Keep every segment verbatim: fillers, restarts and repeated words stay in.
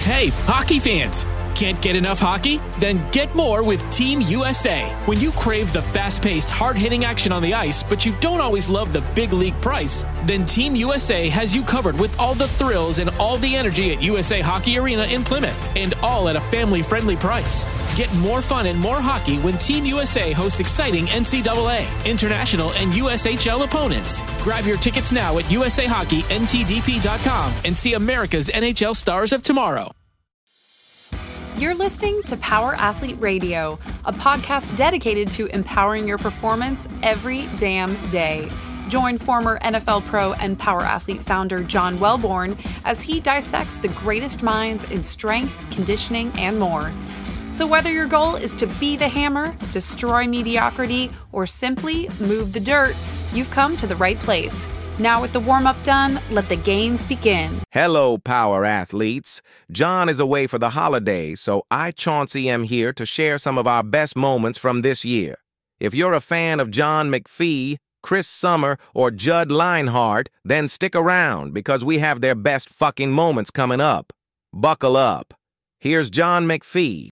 Hey, hockey fans! Can't get enough hockey? Then get more with Team U S A. When you crave the fast-paced, hard-hitting action on the ice, but you don't always love the big league price, then Team U S A has you covered with all the thrills and all the energy at U S A Hockey Arena in Plymouth, and all at a family-friendly price. Get more fun and more hockey when Team U S A hosts exciting N C double A, international, and U S H L opponents. Grab your tickets now at U S A Hockey N T D P dot com and see America's N H L stars of tomorrow. You're listening to Power Athlete Radio, a podcast dedicated to empowering your performance every damn day. Join former N F L pro and Power Athlete founder John Wellborn as he dissects the greatest minds in strength, conditioning, and more. So whether your goal is to be the hammer, destroy mediocrity, or simply move the dirt, you've come to the right place. Now with the warm-up done, let the gains begin. Hello, Power Athletes. John is away for the holidays, so I, Chauncey, am here to share some of our best moments from this year. If you're a fan of John McPhee, Chris Summer, or Judd Linehardt, then stick around because we have their best fucking moments coming up. Buckle up. Here's John McPhee.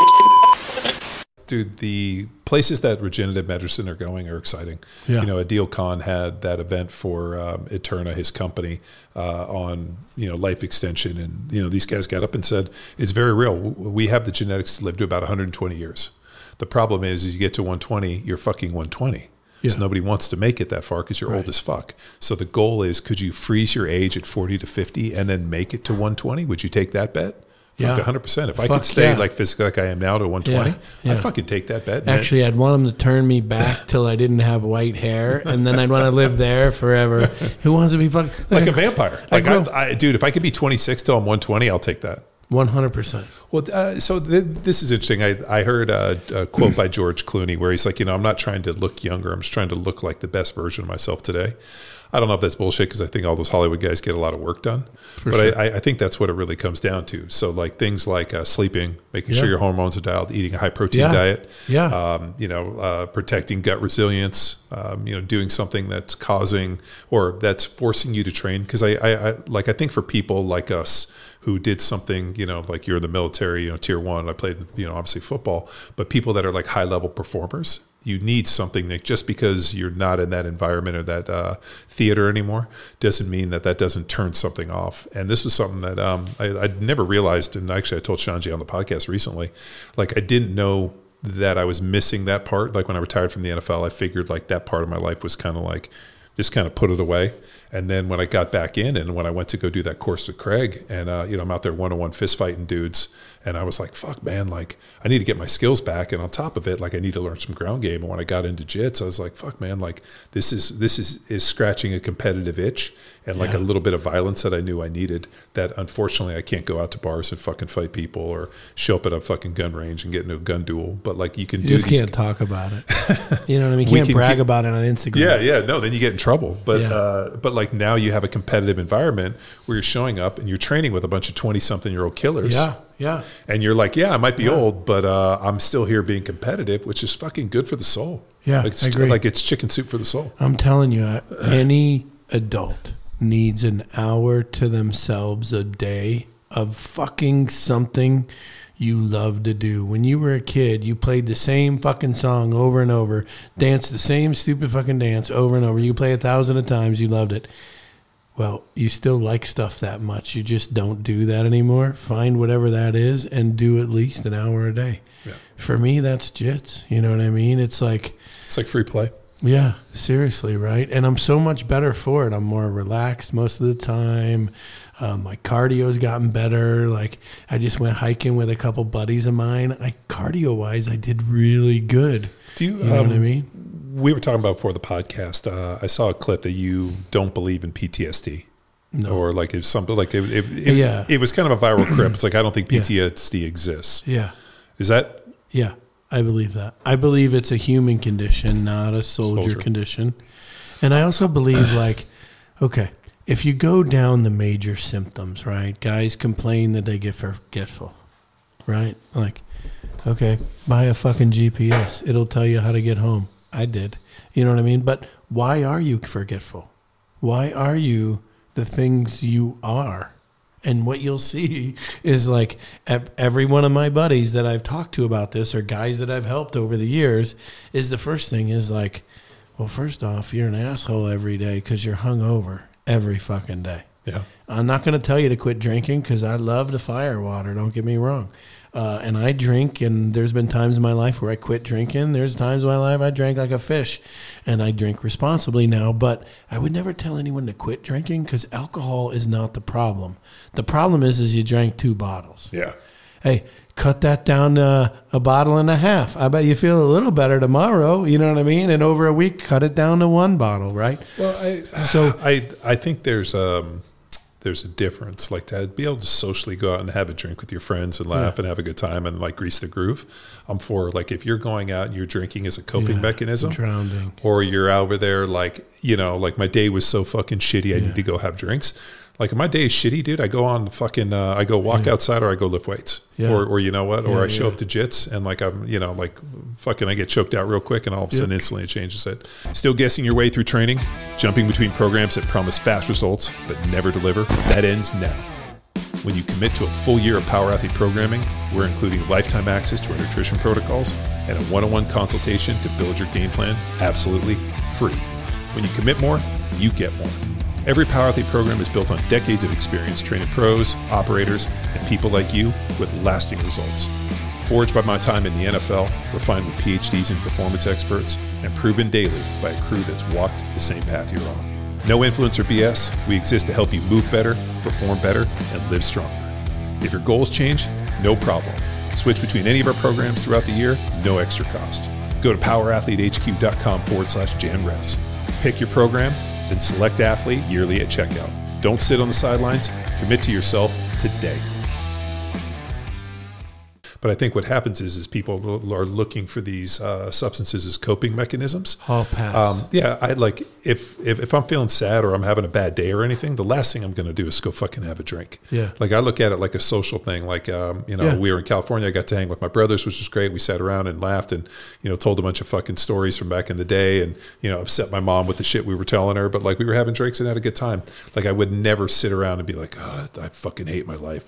Dude, the places that regenerative medicine are going are exciting. Yeah. You know, Adil Khan had that event for um, Eterna, his company, uh, on, you know, life extension. And, you know, these guys got up and said, it's very real. We have the genetics to live to about one hundred twenty years. The problem is, is you get to one twenty, you're fucking one twenty. Yeah. So nobody wants to make it that far because you're right. Old as fuck. So the goal is, could you freeze your age at forty to fifty and then make it to one twenty? Would you take that bet? Fuck, yeah, one hundred percent. If Fuck I could stay yeah. like physically like I am now to one twenty, yeah, yeah. I'd fucking take that bet. Man. Actually, I'd want them to turn me back till I didn't have white hair, and then I'd want to live there forever. Who wants to be fucking like, like a vampire? Like, I, I, dude, if I could be twenty-six till I'm one twenty, I'll take that. one hundred percent. Well, uh, so th- this is interesting. I, I heard a, a quote by George Clooney where he's like, you know, I'm not trying to look younger. I'm just trying to look like the best version of myself today. I don't know if that's bullshit because I think all those Hollywood guys get a lot of work done. For but sure. I, I think that's what it really comes down to. So like things like uh, sleeping, making yeah. sure your hormones are dialed, eating a high protein yeah. diet, yeah, um, you know, uh, protecting gut resilience, um, you know, doing something that's causing or that's forcing you to train. Because I, I, I like I think for people like us who did something, you know, like you're in the military, you know, tier one. I played, you know, obviously football, but people that are like high level performers. You need something that just because you're not in that environment or that uh, theater anymore doesn't mean that that doesn't turn something off. And this was something that um, I, I'd never realized. And actually, I told Shanji on the podcast recently, like I didn't know that I was missing that part. Like when I retired from the N F L, I figured like that part of my life was kind of like just kind of put it away. And then when I got back in and when I went to go do that course with Craig and, uh, you know, I'm out there one-on-one fist fighting dudes and I was like, fuck, man, like I need to get my skills back. And on top of it, like I need to learn some ground game. And when I got into jits, I was like, fuck, man, like this is this is, is scratching a competitive itch and like yeah. a little bit of violence that I knew I needed that unfortunately I can't go out to bars and fucking fight people or show up at a fucking gun range and get into a gun duel. But like you can you do just these can't talk about it. You know what I mean? You can't can brag get, about it on Instagram. Yeah, yeah. No, then you get in trouble. But yeah. uh, but like now you have a competitive environment where you're showing up and you're training with a bunch of twenty-something-year-old killers. Yeah, yeah. And you're like, yeah, I might be yeah. old, but uh, I'm still here being competitive, which is fucking good for the soul. Yeah, like it's, I agree. Like it's chicken soup for the soul. I'm telling you, any adult needs an hour to themselves a day of fucking something you love to do. When you were a kid, you played the same fucking song over and over, danced the same stupid fucking dance over and over. You play a thousand of times, you loved it. Well, you still like stuff that much. You just don't do that anymore. Find whatever that is and do at least an hour a day. Yeah. For me, that's jits. You know what I mean? It's like... It's like free play. Yeah, seriously, right? And I'm so much better for it. I'm more relaxed most of the time. Um, my cardio's gotten better. Like, I just went hiking with a couple buddies of mine. I cardio-wise, I did really good. Do you, you know um, what I mean? We were talking about before the podcast. Uh, I saw a clip that you don't believe in P T S D. No. Or like it's something like it, it, it, yeah. it was kind of a viral clip. It's like, I don't think P T S D yeah. exists. Yeah. Is that? Yeah, I believe that. I believe it's a human condition, not a soldier, soldier. condition. And I also believe like, okay, if you go down the major symptoms, right? Guys complain that they get forgetful, right? Like, okay, buy a fucking G P S. It'll tell you how to get home. I did. You know what I mean? But why are you forgetful? Why are you the things you are? And what you'll see is like every one of my buddies that I've talked to about this, or guys that I've helped over the years, is the first thing is like, well, first off, you're an asshole every day because you're hungover every fucking day. Yeah. I'm not going to tell you to quit drinking because I love the fire water. Don't get me wrong. Uh, and I drink, and there's been times in my life where I quit drinking. There's times in my life I drank like a fish, and I drink responsibly now. But I would never tell anyone to quit drinking because alcohol is not the problem. The problem is, is you drank two bottles. Yeah. Hey, cut that down to a bottle and a half. I bet you feel a little better tomorrow. You know what I mean? And over a week, cut it down to one bottle, right? Well, I so I I think there's um. there's a difference. Like to be able to socially go out and have a drink with your friends and laugh yeah. and have a good time and like grease the groove. I'm for like if you're going out and you're drinking as a coping yeah, mechanism, drowning, or you're over there like, you know, like my day was so fucking shitty, I yeah. need to go have drinks. Like if my day is shitty, dude, I go on fucking, uh, I go walk yeah. outside or I go lift weights yeah. or, or you know what, or yeah, I show yeah. up to jits and like I'm, you know, like fucking, I get choked out real quick and all of a sudden yep. instantly it changes it. Still guessing your way through training, jumping between programs that promise fast results but never deliver? That ends now. When you commit to a full year of Power Athlete programming, we're including lifetime access to our nutrition protocols and a one-on-one consultation to build your game plan absolutely free. When you commit more, you get more. Every Power Athlete program is built on decades of experience training pros, operators, and people like you with lasting results. Forged by my time in the N F L, refined with P H Ds and performance experts, and proven daily by a crew that's walked the same path you're on. No influence or B S, we exist to help you move better, perform better, and live stronger. If your goals change, no problem. Switch between any of our programs throughout the year, no extra cost. Go to powerathletehq.com forward slash JanRez. Pick your program, then select athlete yearly at checkout. Don't sit on the sidelines. Commit to yourself today. But I think what happens is, is people are looking for these uh, substances as coping mechanisms. I'll pass. Um, yeah, I like if, if if I'm feeling sad or I'm having a bad day or anything, the last thing I'm going to do is go fucking have a drink. Yeah. Like I look at it like a social thing. Like um, you know, Yeah. we were in California. I got to hang with my brothers, which was great. We sat around and laughed and you know told a bunch of fucking stories from back in the day, and you know upset my mom with the shit we were telling her. But like we were having drinks and had a good time. Like I would never sit around and be like, oh, I fucking hate my life.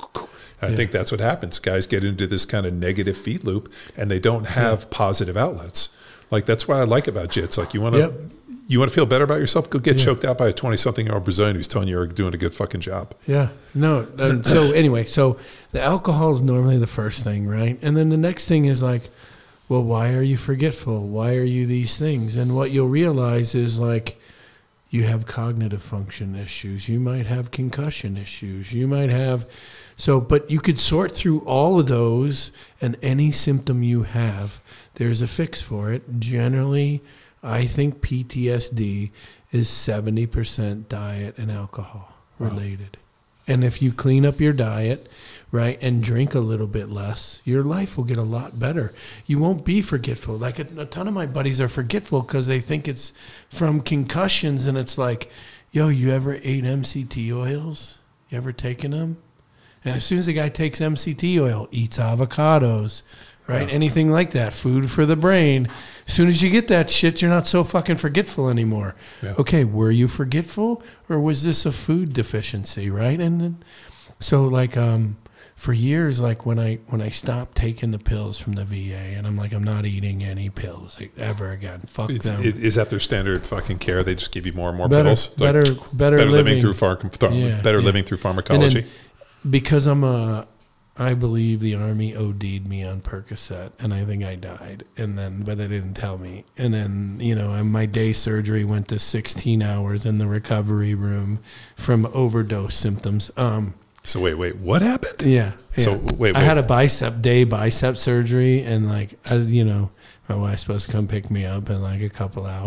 I Yeah. think that's what happens. Guys get into this kind of negative feed loop and they don't have yeah. positive outlets. Like that's what I like about jits. Like you want to, yep. you want to feel better about yourself, go get yeah. choked out by a twenty something year old Brazilian who's telling you you're doing a good fucking job. Yeah. No. And so anyway, so the alcohol is normally the first thing, right? And then the next thing is like, well, why are you forgetful? Why are you these things? And what you'll realize is like, you have cognitive function issues. You might have concussion issues. You might have, so, but you could sort through all of those, and any symptom you have, there's a fix for it. Generally, I think P T S D is seventy percent diet and alcohol related. Wow. And if you clean up your diet, right, and drink a little bit less, your life will get a lot better. You won't be forgetful. Like a, a ton of my buddies are forgetful because they think it's from concussions, and it's like, yo, you ever ate M C T oils? You ever taken them? And as soon as a guy takes M C T oil, eats avocados, right, yeah. anything like that, food for the brain, as soon as you get that shit, you're not so fucking forgetful anymore. Yeah. Okay, were you forgetful, or was this a food deficiency, right? And, and so like um, for years, like when I when I stopped taking the pills from the V A, and I'm like, I'm not eating any pills like, ever again. Fuck it's, them. It, is that their standard fucking care? They just give you more and more better, pills? Better, like, better, better living, living through phar- yeah, better yeah. living through pharmacology. And then, because I'm a, I believe the Army O D'd me on Percocet, and I think I died. And then, but they didn't tell me. And then, you know, and my day surgery went to sixteen hours in the recovery room from overdose symptoms. Um, so wait, wait, what happened? Yeah. yeah. So wait, wait, I had a bicep day bicep surgery, and like, I, you know, my wife's supposed to come pick me up in like a couple hours.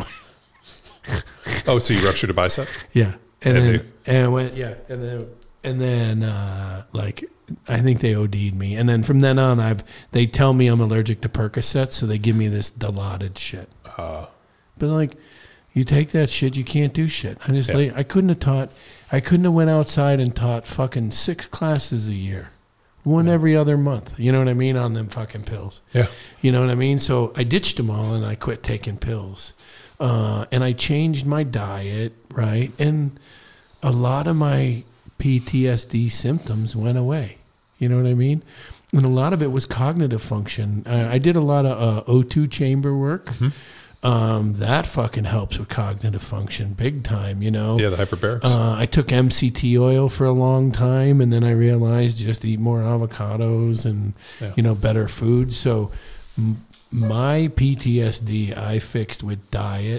Oh, so you ruptured a bicep? Yeah. And, And then, they- and went, yeah. And then, and then, uh, like, I think they O D'd me. And then from then on, I've, they tell me I'm allergic to Percocet, so they give me this Dilaudid shit. Uh, But like, you take that shit, you can't do shit. I just, Yeah. like, I couldn't have taught, I couldn't have went outside and taught fucking six classes a year. One Yeah. every other month. You know what I mean? On them fucking pills. yeah. You know what I mean? So I ditched them all and I quit taking pills. Uh, and I changed my diet, right? And a lot of my P T S D symptoms went away. You know what I mean? And a lot of it was cognitive function. I, I did a lot of uh, O two chamber work. Mm-hmm. Um, that fucking helps with cognitive function big time, you know? Yeah, the hyperbarics. Uh, I took M C T oil for a long time, and then I realized just eat more avocados and, yeah. you know, better food. So m- my P T S D I fixed with diet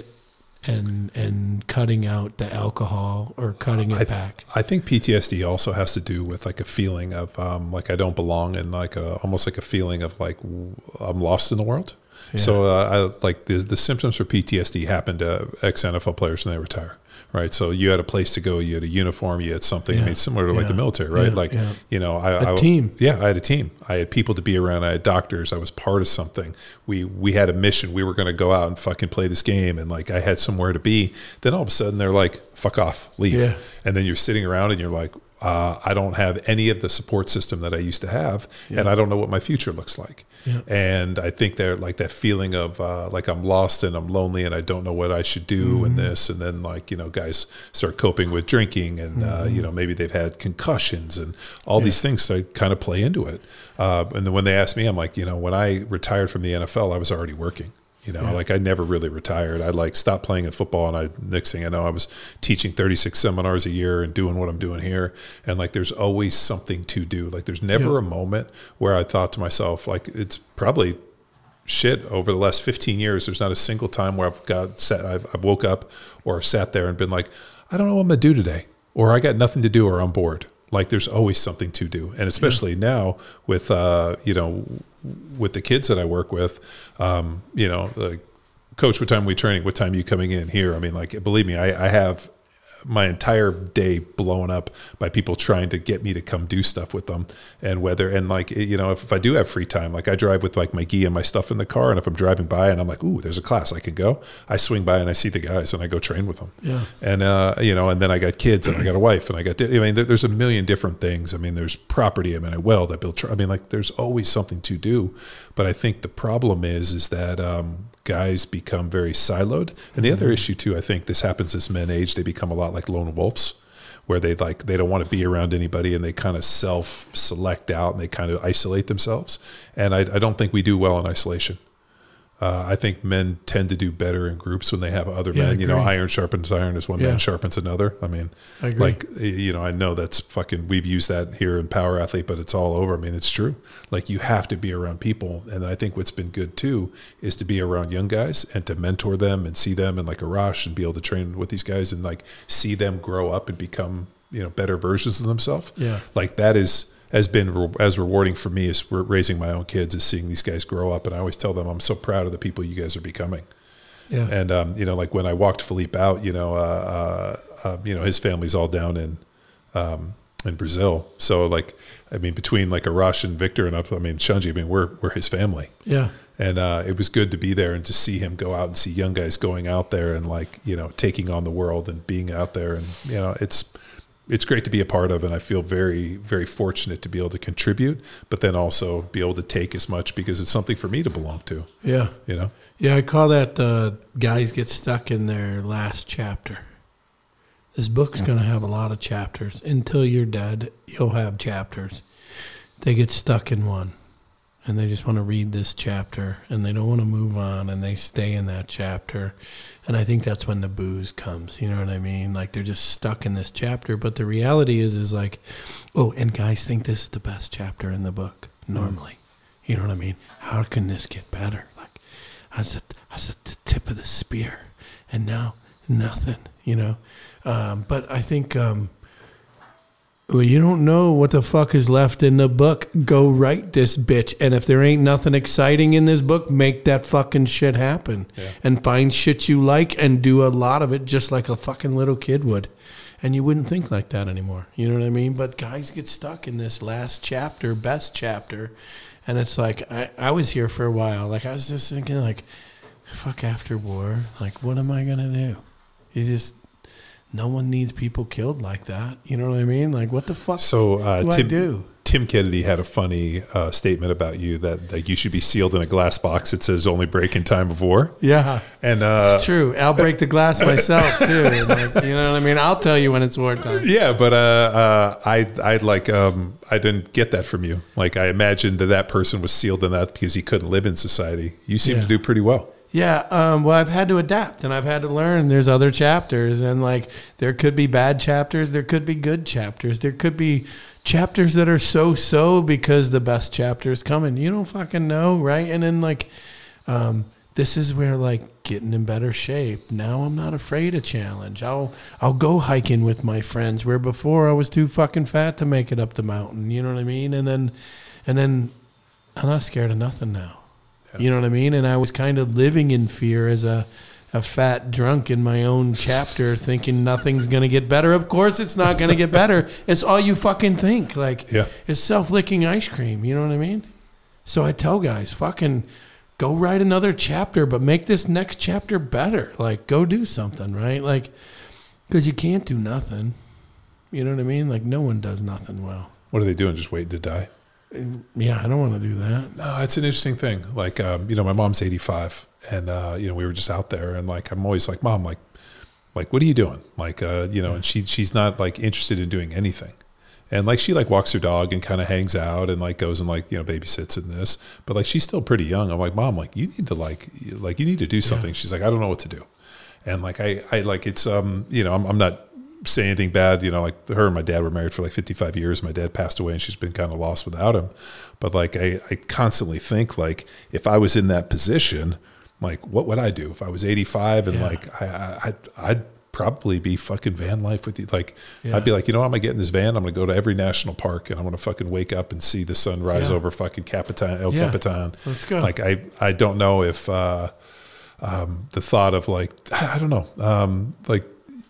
and and cutting out the alcohol or cutting it I, back. I think P T S D also has to do with like a feeling of um, like I don't belong, and like a, almost like a feeling of like I'm lost in the world. Yeah. So uh, I, like the, the symptoms for P T S D happen to ex-N F L players when they retire, right? So you had a place to go, you had a uniform, you had something. Yeah. I mean, similar to like yeah. the military, right? Yeah. Like, yeah. you know, I, a I, team. Yeah, I had a team. I had people to be around. I had doctors. I was part of something. We we had a mission. We were going to go out and fucking play this game, and like I had somewhere to be. Then all of a sudden they're like, "Fuck off, leave," yeah. and then you're sitting around and you're like, Uh, I don't have any of the support system that I used to have, yeah. and I don't know what my future looks like. Yeah. And I think they're like that feeling of uh, like I'm lost and I'm lonely and I don't know what I should do mm-hmm. and this, and then like, you know, guys start coping with drinking and, mm-hmm. uh, you know, maybe they've had concussions and all yeah. these things that kind of play into it. Uh, and then when they ask me, I'm like, you know, when I retired from the N F L, I was already working. You know, yeah. like I never really retired. I like stopped playing in football, and I next thing I know, I was teaching thirty-six seminars a year and doing what I'm doing here. And like, there's always something to do. Like, there's never yeah. a moment where I thought to myself, like, it's probably shit over the last fifteen years. There's not a single time where I've got sat, I've, I've woke up or sat there and been like, I don't know what I'm gonna do today, or I got nothing to do, or I'm bored. Like, there's always something to do, and especially yeah. now with uh, you know. with the kids that I work with, um, you know, like, coach, what time are we training? What time are you coming in here? I mean, like, believe me, I, I have my entire day blown up by people trying to get me to come do stuff with them. And whether, and like, you know, if, if I do have free time, like I drive with like my gi and my stuff in the car. And if I'm driving by and I'm like, ooh, there's a class I can go, I swing by and I see the guys and I go train with them. Yeah. And, uh, you know, and then I got kids and I got a wife and I got, I mean, there, there's a million different things. I mean, there's property. I mean, I weld, I build, I mean, like, there's always something to do. But I think the problem is, is that, um, guys become very siloed. And the mm-hmm. other issue too, I think this happens as men age, they become a lot like lone wolves, where they like, they don't want to be around anybody and they kind of self select out and they kind of isolate themselves. And I, I don't think we do well in isolation. Uh, I think men tend to do better in groups when they have other yeah, men. You know, iron sharpens iron as one yeah. man sharpens another. I mean, I agree. like, you know, I know that's fucking, we've used that here in Power Athlete, but it's all over. I mean, it's true. Like, you have to be around people. And I think what's been good too is to be around young guys and to mentor them and see them, and like Arash, and be able to train with these guys and like see them grow up and become, you know, better versions of themselves. Yeah. Like, that is, has been re- as rewarding for me as raising my own kids, is seeing these guys grow up. And I always tell them, I'm so proud of the people you guys are becoming. Yeah. And, um, you know, like when I walked Philippe out, you know, uh, uh, uh, you know, his family's all down in, um, in Brazil. So like, I mean, between like Arash and Victor and up, I mean, Shanji, I mean, we're, we're his family. Yeah. And, uh, it was good to be there and to see him go out and see young guys going out there and like, you know, taking on the world and being out there. And, you know, it's, it's great to be a part of, and I feel very, very fortunate to be able to contribute, but then also be able to take as much, because it's something for me to belong to. Yeah. You know? Yeah, I call that uh, guys get stuck in their last chapter. This book's going to have a lot of chapters. Until you're dead, you'll have chapters. They get stuck in one, and they just want to read this chapter, and they don't want to move on, and they stay in that chapter. And I think that's when the booze comes, you know what I mean? Like, they're just stuck in this chapter. But the reality is, is like, oh, and guys think this is the best chapter in the book, normally. You know what I mean? How can this get better? Like, I was at, I was at the tip of the spear, and now nothing, you know? Um, but I think, um, well, you don't know what the fuck is left in the book. Go write this bitch. And if there ain't nothing exciting in this book, make that fucking shit happen. Yeah. And find shit you like and do a lot of it just like a fucking little kid would. And you wouldn't think like that anymore. You know what I mean? But guys get stuck in this last chapter, best chapter. And it's like, I, I was here for a while. Like, I was just thinking, like, fuck after war. Like, what am I going to do? You just... No one needs people killed like that. You know what I mean? Like, what the fuck so, uh, do Tim, I do? Tim Kennedy had a funny uh, statement about you that, that you should be sealed in a glass box that says only break in time of war. Yeah. And uh, it's true. I'll break the glass myself too. Like, you know what I mean? I'll tell you when it's wartime. Yeah, but uh, uh, I I like um, I didn't get that from you. Like I imagined that that person was sealed in that because he couldn't live in society. You seem Yeah. to do pretty well. Yeah, um, well, I've had to adapt and I've had to learn there's other chapters, and like there could be bad chapters, there could be good chapters, there could be chapters that are so-so because the best chapter is coming. You don't fucking know, right? And then like um, this is where like getting in better shape. Now I'm not afraid of challenge. I'll I'll go hiking with my friends where before I was too fucking fat to make it up the mountain. You know what I mean? And then and then I'm not scared of nothing now. You know what I mean? And I was kind of living in fear as a, a fat drunk in my own chapter, thinking nothing's going to get better. Of course it's not going to get better. It's all you fucking think. Like, yeah. It's self-licking ice cream. You know what I mean? So I tell guys, fucking go write another chapter, but make this next chapter better. Like, go do something, right? Like, because you can't do nothing. You know what I mean? Like, no one does nothing well. What are they doing? Just waiting to die? Yeah, I don't want to do that. No, it's an interesting thing. Like, um, you know, my mom's eighty-five, and uh, you know, we were just out there, and like, I'm always like, Mom, like, like, what are you doing? Like, uh, you know, and she she's not like interested in doing anything, and like, she like walks her dog and kind of hangs out and like goes and like, you know, babysits in this, but like, she's still pretty young. I'm like, Mom, like, you need to like, like, you need to do something. Yeah. She's like, I don't know what to do, and like, I, I like, it's, um, you know, I'm, I'm not. say anything bad, you know, like her and my dad were married for like fifty-five years. My dad passed away and she's been kind of lost without him. But like, I, I constantly think like, if I was in that position, like what would I do if I was eighty-five and yeah. like, I, I, I'd, I'd probably be fucking van life with you. Like, yeah. I'd be like, you know, I'm going to get in this van. I'm going to go to every national park and I'm going to fucking wake up and see the sun rise yeah. over fucking Capitan, El yeah. Capitan. Let's go. Like, I, I don't know if, uh, um, the thought of like, I don't know, um, like,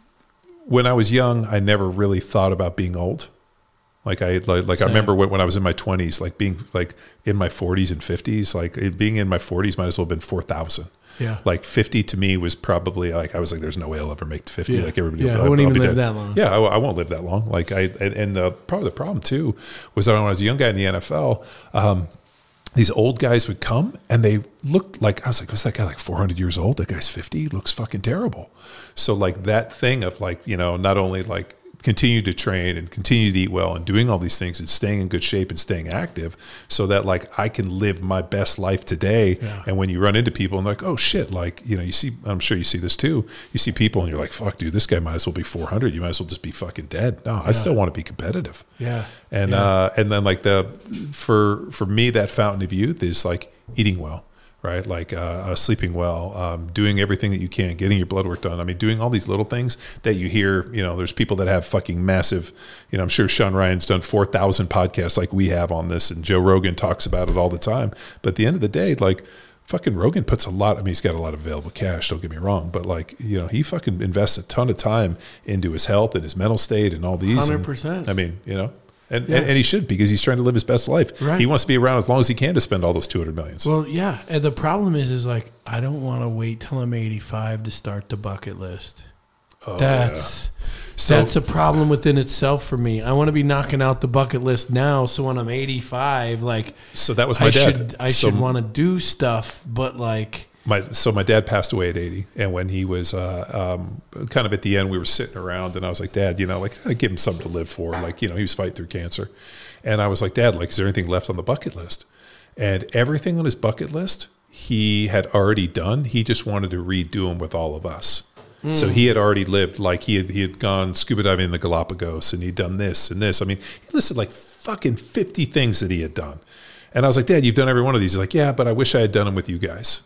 when I was young, I never really thought about being old. Like I like, like I remember when, when I was in my twenties, like being like in my forties and fifties, like it, being in my forties might as well have been four thousand. Yeah. Like fifty to me was probably like, I was like, there's no way I'll ever make to fifty. Yeah. Like everybody, yeah, will, I won't I'll even be live dead. that long. Yeah, I, I won't live that long. Like I, and, and the probably the problem too was that when I was a young guy in the N F L, um, these old guys would come and they looked like, I was like, what's that guy, like four hundred years old? That guy's fifty, he looks fucking terrible. So like that thing of like, you know, not only like continue to train and continue to eat well and doing all these things and staying in good shape and staying active so that like I can live my best life today. Yeah. And when you run into people and like, oh shit, like, you know, you see, I'm sure you see this too. You see people and you're like, fuck dude, this guy might as well be four hundred. You might as well just be fucking dead. No, yeah. I still want to be competitive. Yeah. And, yeah. uh, and then like the, for, for me, that fountain of youth is like eating well. Right, like uh, uh, sleeping well, um, doing everything that you can, getting your blood work done. I mean, doing all these little things that you hear. You know, there's people that have fucking massive. You know, I'm sure Sean Ryan's done four thousand podcasts like we have on this, and Joe Rogan talks about it all the time. But at the end of the day, like fucking Rogan puts a lot. I mean, he's got a lot of available cash. Don't get me wrong, but like you know, he fucking invests a ton of time into his health and his mental state and all these. one hundred percent. I mean, you know. And, yeah. and and he should, because he's trying to live his best life. Right. He wants to be around as long as he can to spend all those two hundred millions. Well, yeah. And the problem is, is like, I don't want to wait till I'm eighty-five to start the bucket list. Oh, that's yeah. so, that's a problem within itself for me. I want to be knocking out the bucket list now, so when I'm eighty-five, like, so that was my I dad. should I so, should want to do stuff, but like. My, so my dad passed away at eighty, and when he was uh, um, kind of at the end, we were sitting around, and I was like, Dad, you know, like, I give him something to live for. Like, you know, he was fighting through cancer. And I was like, Dad, like, is there anything left on the bucket list? And everything on his bucket list, he had already done. He just wanted to redo them with all of us. Mm. So he had already lived, like he had, he had gone scuba diving in the Galapagos, and he'd done this and this. I mean, he listed like fucking fifty things that he had done. And I was like, Dad, you've done every one of these. He's like, yeah, but I wish I had done them with you guys.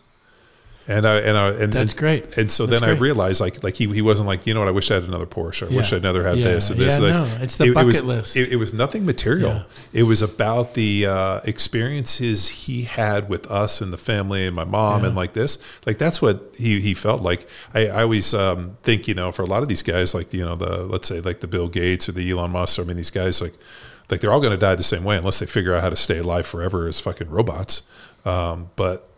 And I and I and that's and, great. And so that's then great. I realized, like, like he he wasn't like, you know what, I wish I had another Porsche. I yeah. wish I'd never had yeah. this and this. Yeah, and no, this. it's the it, bucket it was, list. It, it was nothing material. Yeah. It was about the uh, experiences he had with us and the family and my mom yeah. and like this. Like that's what he he felt like. I, I always um, think, you know, for a lot of these guys, like you know the let's say like the Bill Gates or the Elon Musk. I mean, these guys like like they're all going to die the same way unless they figure out how to stay alive forever as fucking robots. Um, but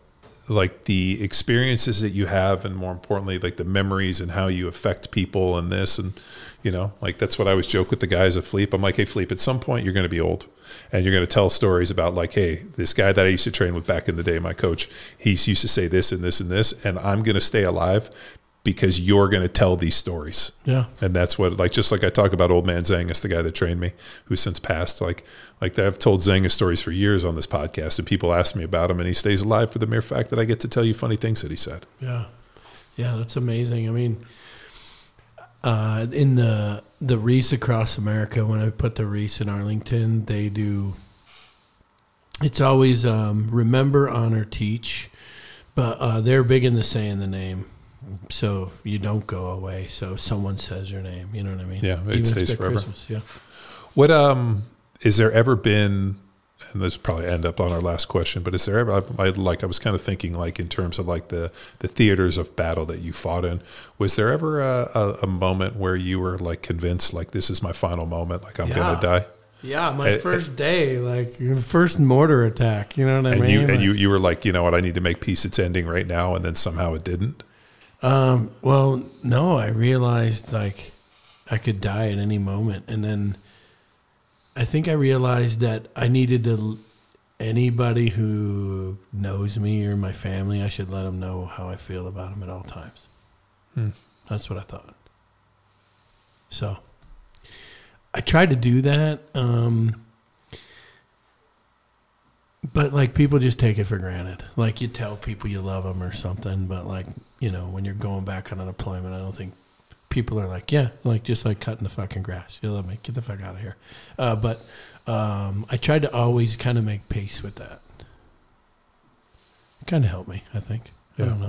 like the experiences that you have, and more importantly, like the memories and how you affect people and this, and you know, like that's what I always joke with the guys at Fleep. I'm like, hey, Fleep, at some point you're going to be old, and you're going to tell stories about like, hey, this guy that I used to train with back in the day, my coach, he used to say this and this and this, and I'm going to stay alive because you're going to tell these stories. Yeah. And that's what, like, just like I talk about old man Zangus, the guy that trained me, who's since passed, like, like I've told Zangus stories for years on this podcast, and people ask me about him, and he stays alive for the mere fact that I get to tell you funny things that he said. Yeah. Yeah. That's amazing. I mean, uh, in the, the Reese Across America, when I put the Reese in Arlington, they do, it's always, um, remember, honor, teach, but, uh, they're big into saying the name. So you don't go away. So someone says your name, you know what I mean? Yeah, it Even stays if it's forever. Christmas, yeah. What um is there ever been? And this probably end up on our last question, but is there ever? I, I like I was kind of thinking like in terms of like the the theaters of battle that you fought in. Was there ever a, a, a moment where you were like convinced like this is my final moment, like I'm Yeah. gonna die? Yeah, my And- first day, like first mortar attack, you know what I And mean? you and Like- you you were like, you know what, I need to make peace. It's ending right now, and then somehow it didn't. Um, well, no, I realized like I could die at any moment. And then I think I realized that I needed to, anybody who knows me or my family, I should let them know how I feel about them at all times. Hmm. That's what I thought. So I tried to do that. Um, But, like, people just take it for granted. Like, you tell people you love them or something, but, like, you know, when you're going back on a deployment, I don't think people are like, yeah, like, just like cutting the fucking grass. You love me. Get the fuck out of here. Uh, but um, I tried to always kind of make peace with that. It kind of helped me, I think. Yeah. I don't know.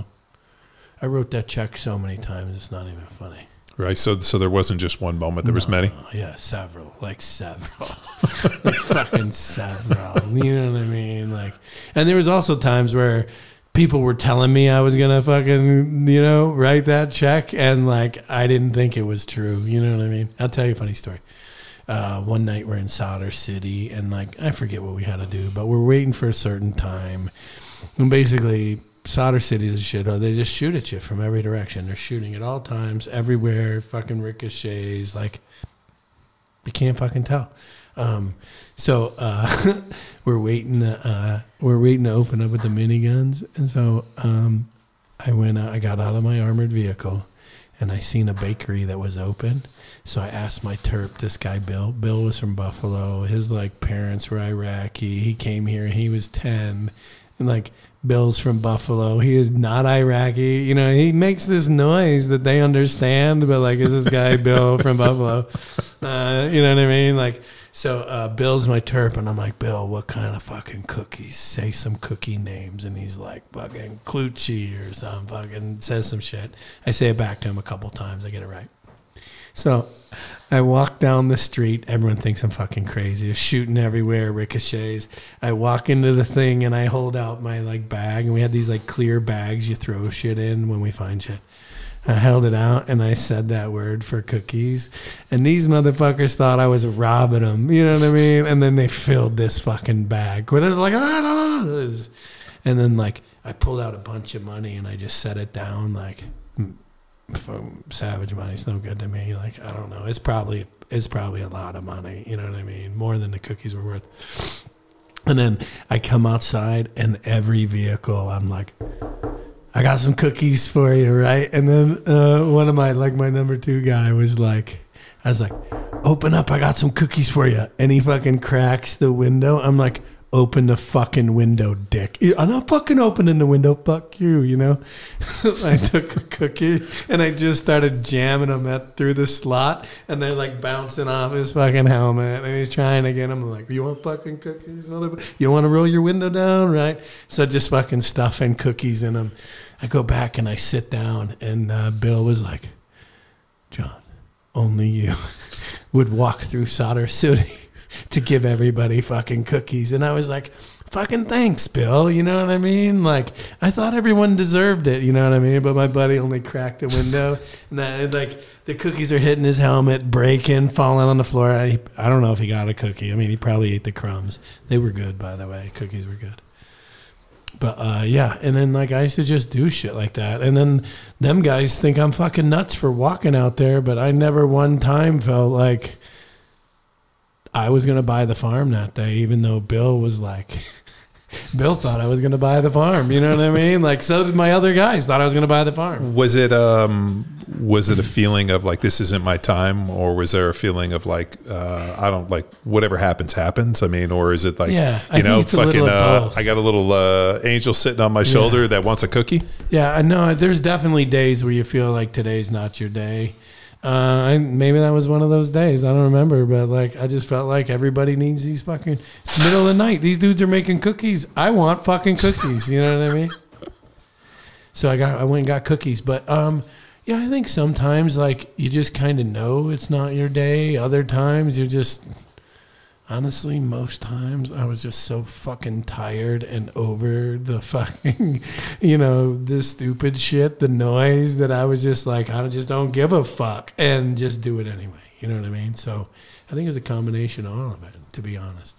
I wrote that check so many times, it's not even funny. Right. So so there wasn't just one moment. There was No, many. Yeah, several. Like several. like fucking several. You know what I mean? Like, and there was also times where people were telling me I was gonna fucking, you know, write that check, and like I didn't think it was true. You know what I mean? I'll tell you a funny story. Uh, one night we're in Solder City, and like I forget what we had to do, but we're waiting for a certain time, and basically Solder City is a shithole. They just shoot at you from every direction. They're shooting at all times, everywhere. Fucking ricochets. Like, you can't fucking tell. Um, so uh, we're waiting. To, uh, we're waiting to open up with the miniguns, and so um, I went. Out, I got out of my armored vehicle, and I seen a bakery that was open. So I asked my Terp, this guy Bill. Bill was from Buffalo. His like parents were Iraqi. He came here. He was ten, and like. Bill's from Buffalo. He is not Iraqi. You know, he makes this noise that they understand, but like, is this guy Bill from Buffalo? Uh, you know what I mean? Like, so uh, Bill's my Terp, and I'm like, Bill, what kind of fucking cookies? Say some cookie names. And he's like, fucking Clucci or some fucking says some shit. I say it back to him a couple times. I get it right. So I walk down the street. Everyone thinks I'm fucking crazy. They're shooting everywhere, ricochets. I walk into the thing and I hold out my like bag, and we had these like clear bags you throw shit in when we find shit. I held it out and I said that word for cookies, and these motherfuckers thought I was robbing them. You know what I mean? And then they filled this fucking bag. They're like, ah, no, no. And then like I pulled out a bunch of money and I just set it down like. From Savage money, it's no good to me. Like, I don't know. It's probably it's probably a lot of money. You know what I mean? More than the cookies were worth. And then I come outside, and every vehicle, I'm like, I got some cookies for you, right? And then uh, one of my like my number two guy was like, I was like, open up, I got some cookies for you. And he fucking cracks the window. I'm like, open the fucking window, dick. I'm not fucking opening the window. Fuck you, you know? So I took a cookie and I just started jamming them at, through the slot, and they're like bouncing off his fucking helmet, and he's trying to get them. I'm like, you want fucking cookies, motherfucker? You want to roll your window down, right? So just fucking stuffing cookies in them. I go back and I sit down, and uh, Bill was like, John, only you would walk through Solder City to give everybody fucking cookies. And I was like, fucking thanks, Bill. You know what I mean? Like, I thought everyone deserved it. You know what I mean? But my buddy only cracked the window. And that, like, the cookies are hitting his helmet, breaking, falling on the floor. I, I don't know if he got a cookie. I mean, he probably ate the crumbs. They were good, by the way. Cookies were good. But uh, yeah, and then like I used to just do shit like that, and then them guys think I'm fucking nuts for walking out there, but I never one time felt like I was gonna buy the farm that day, even though Bill was like, Bill thought I was gonna buy the farm. You know what I mean? Like so did my other guys thought I was gonna buy the farm. Was it um was it a feeling of like this isn't my time, or was there a feeling of like uh, I don't like whatever happens happens? I mean, or is it like yeah, I you know it's fucking uh, I I got a little uh, angel sitting on my shoulder yeah. that wants a cookie? Yeah, I know. There's definitely days where you feel like today's not your day. Uh, I, maybe that was one of those days. I don't remember, but like I just felt like everybody needs these fucking. It's middle of the night. These dudes are making cookies. I want fucking cookies. You know what I mean? So I got. I went and got cookies, but um. Yeah, I think sometimes, like, you just kind of know it's not your day. Other times, you're just, honestly, most times, I was just so fucking tired and over the fucking, you know, the stupid shit, the noise, that I was just like, I just don't give a fuck and just do it anyway. You know what I mean? So I think it was a combination of all of it, to be honest.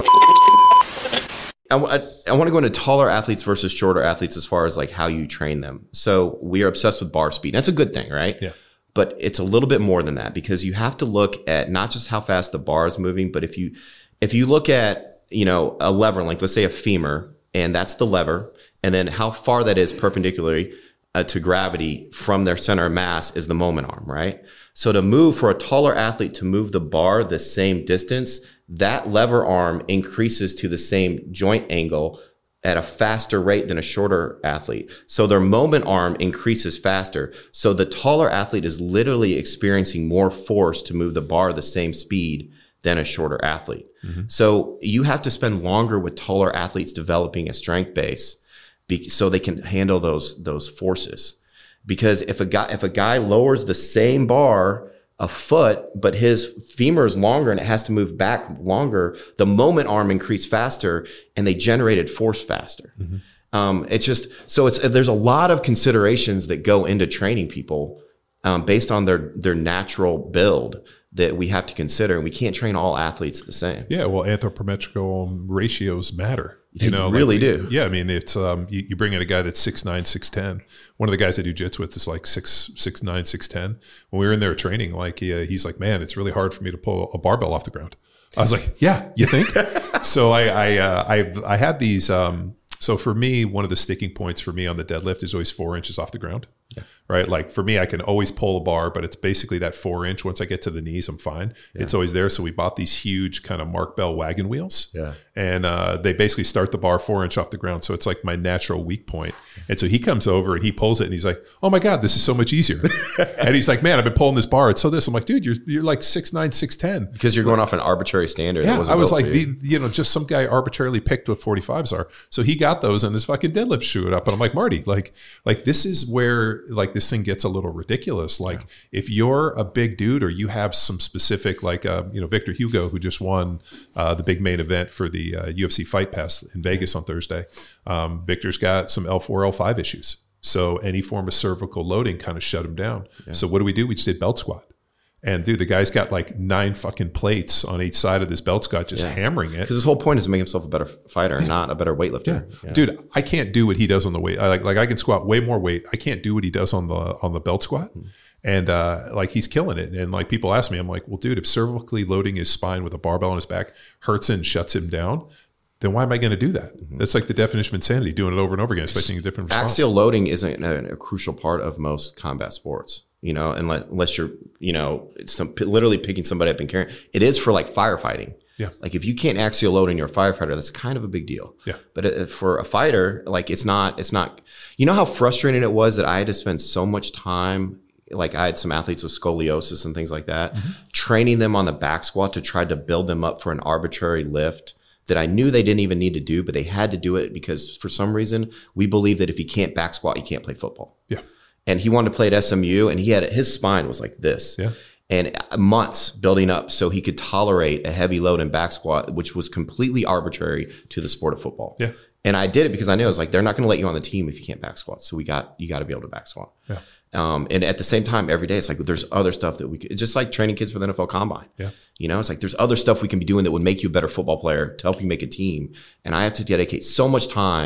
I, I, I want to go into taller athletes versus shorter athletes as far as like how you train them. So we are obsessed with bar speed. That's a good thing, right? Yeah. But it's a little bit more than that, because you have to look at not just how fast the bar is moving, but if you if you look at, you know, a lever, like let's say a femur, and that's the lever, and then how far that is perpendicularly uh, to gravity from their center of mass is the moment arm, right? So to move for a taller athlete to move the bar the same distance, that lever arm increases to the same joint angle at a faster rate than a shorter athlete. So their moment arm increases faster. So the taller athlete is literally experiencing more force to move the bar the same speed than a shorter athlete. Mm-hmm. So you have to spend longer with taller athletes developing a strength base be- so they can handle those, those forces. Because if a guy, if a guy lowers the same bar a foot, but his femur is longer and it has to move back longer, the moment arm increased faster and they generated force faster. Mm-hmm. Um, it's just, so it's, there's a lot of considerations that go into training people um, based on their, their natural build that we have to consider. And we can't train all athletes the same. Yeah. Well, anthropometrical ratios matter. They you know, really like, do. Yeah. I mean, it's, um, you, you bring in a guy that's six nine, six ten. One of the guys I do jits with is like six, six nine, six ten. When we were in there training, like he, uh, he's like, man, it's really hard for me to pull a barbell off the ground. I was like, yeah, you think? So I, I, uh, I, I had these, um, so for me, one of the sticking points for me on the deadlift is always four inches off the ground, yeah. right? Like for me, I can always pull a bar, but it's basically that four inch. Once I get to the knees, I'm fine. Yeah. It's always there. So we bought these huge kind of Mark Bell wagon wheels, yeah. and uh, they basically start the bar four inch off the ground. So it's like my natural weak point. And so he comes over and he pulls it and he's like, oh my God, this is so much easier. And he's like, man, I've been pulling this bar. It's so this. I'm like, dude, you're you're like six nine, six ten. Because you're going off an arbitrary standard. Yeah, I was like, the, you know, just some guy arbitrarily picked what forty-fives are. So he got those and his fucking deadlift shoot up. And I'm like, Marty, like, like this is where like this thing gets a little ridiculous. Like yeah. if you're a big dude or you have some specific, like, uh, you know, Victor Hugo, who just won uh, the big main event for the uh, U F C Fight Pass in Vegas on Thursday. Um, Victor's got some L four, L five issues. So any form of cervical loading kind of shut him down. Yeah. So what do we do? We just did belt squat. And dude, the guy's got like nine fucking plates on each side of this belt squat, just yeah. hammering it. Because his whole point is to make himself a better fighter, yeah. not a better weightlifter. Yeah. Yeah. Dude, I can't do what he does on the weight. I like, like I can squat way more weight. I can't do what he does on the on the belt squat. Mm. And uh, like he's killing it. And like people ask me, I'm like, well, dude, if cervically loading his spine with a barbell on his back hurts and shuts him down, then why am I going to do that? Mm-hmm. That's like the definition of insanity, doing it over and over again, expecting a different response. Axial loading isn't a, a crucial part of most combat sports. You know, unless, unless you're, you know, it's some, literally picking somebody up and carrying. It is for like firefighting. Yeah. Like if you can't axial load and you're a firefighter, that's kind of a big deal. Yeah. But it, for a fighter, like it's not, it's not, you know how frustrating it was that I had to spend so much time, like I had some athletes with scoliosis and things like that, mm-hmm. training them on the back squat to try to build them up for an arbitrary lift that I knew they didn't even need to do, but they had to do it because for some reason we believe that if you can't back squat, you can't play football. Yeah. And he wanted to play at S M U, and he had his spine was like this, yeah. and months building up so he could tolerate a heavy load in back squat, which was completely arbitrary to the sport of football. Yeah. And I did it because I knew I was like, they're not going to let you on the team if you can't back squat. So we got you got to be able to back squat. Yeah. Um, and at the same time, every day it's like there's other stuff that we could, just like training kids for the N F L Combine. Yeah. You know, it's like there's other stuff we can be doing that would make you a better football player to help you make a team. And I have to dedicate so much time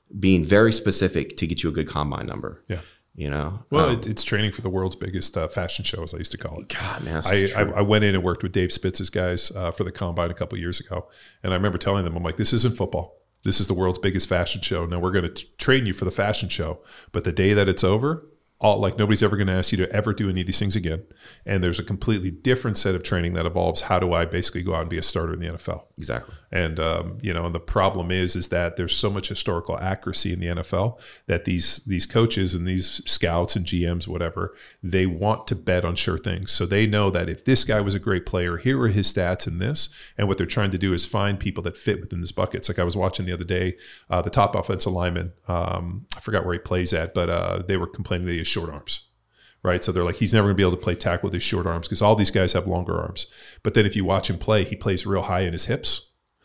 being very specific to get you a good combine number. Yeah. You know, well, um, it, it's training for the world's biggest uh, fashion show, as I used to call it. God, man, I, I, I went in and worked with Dave Spitz's guys uh, for the combine a couple of years ago, and I remember telling them, "I'm like, this isn't football. This is the world's biggest fashion show. Now we're going to train you for the fashion show, but the day that it's over, all like nobody's ever going to ask you to ever do any of these things again. And there's a completely different set of training that evolves. How do I basically go out and be a starter in the N F L? Exactly. And um, you know, and the problem is, is that there's so much historical accuracy in the N F L that these these coaches and these scouts and G Ms, whatever, they want to bet on sure things. So they know that if this guy was a great player, here are his stats in this. And what they're trying to do is find people that fit within this bucket. It's like I was watching the other day, uh, the top offensive lineman, um, I forgot where he plays at, but uh, they were complaining that he has short arms. Right. So they're like, he's never going to be able to play tackle with his short arms because all these guys have longer arms. But then if you watch him play, he plays real high in his hips.